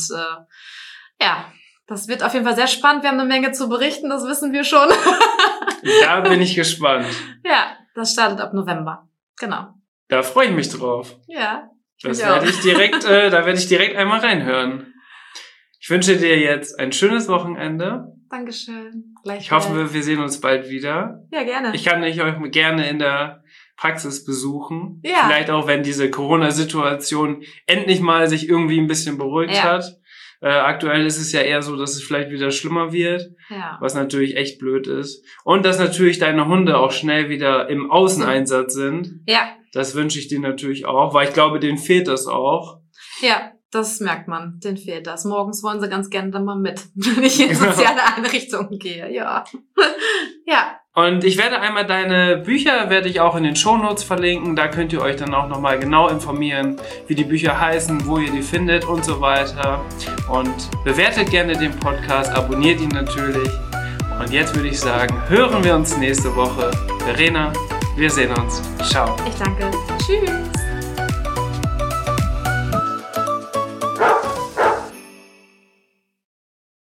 äh, ja, das wird auf jeden Fall sehr spannend. Wir haben eine Menge zu berichten, das wissen wir schon. Da bin ich gespannt. Ja, das startet ab November. Genau. Da freue ich mich drauf. Ja. Das werde ich direkt, äh, da werde ich direkt einmal reinhören. Ich wünsche dir jetzt ein schönes Wochenende. Dankeschön. Ich hoffe, wir sehen uns bald wieder. Ja, gerne. Ich kann euch gerne in der Praxis besuchen. Ja. Vielleicht auch, wenn diese Corona-Situation endlich mal sich irgendwie ein bisschen beruhigt ja. hat. Äh, aktuell ist es ja eher so, dass es vielleicht wieder schlimmer wird, ja. was natürlich echt blöd ist. Und dass natürlich deine Hunde auch schnell wieder im Außeneinsatz sind. Ja. Das wünsche ich dir natürlich auch, weil ich glaube, denen fehlt das auch. Ja, das merkt man, denen fehlt das. Morgens wollen sie ganz gerne dann mal mit, wenn ich in soziale Einrichtungen gehe. Ja. Ja. Und ich werde einmal deine Bücher, werde ich auch in den Shownotes verlinken. Da könnt ihr euch dann auch nochmal genau informieren, wie die Bücher heißen, wo ihr die findet und so weiter. Und bewertet gerne den Podcast, abonniert ihn natürlich. Und jetzt würde ich sagen, hören wir uns nächste Woche. Verena, wir sehen uns. Ciao. Ich danke. Tschüss.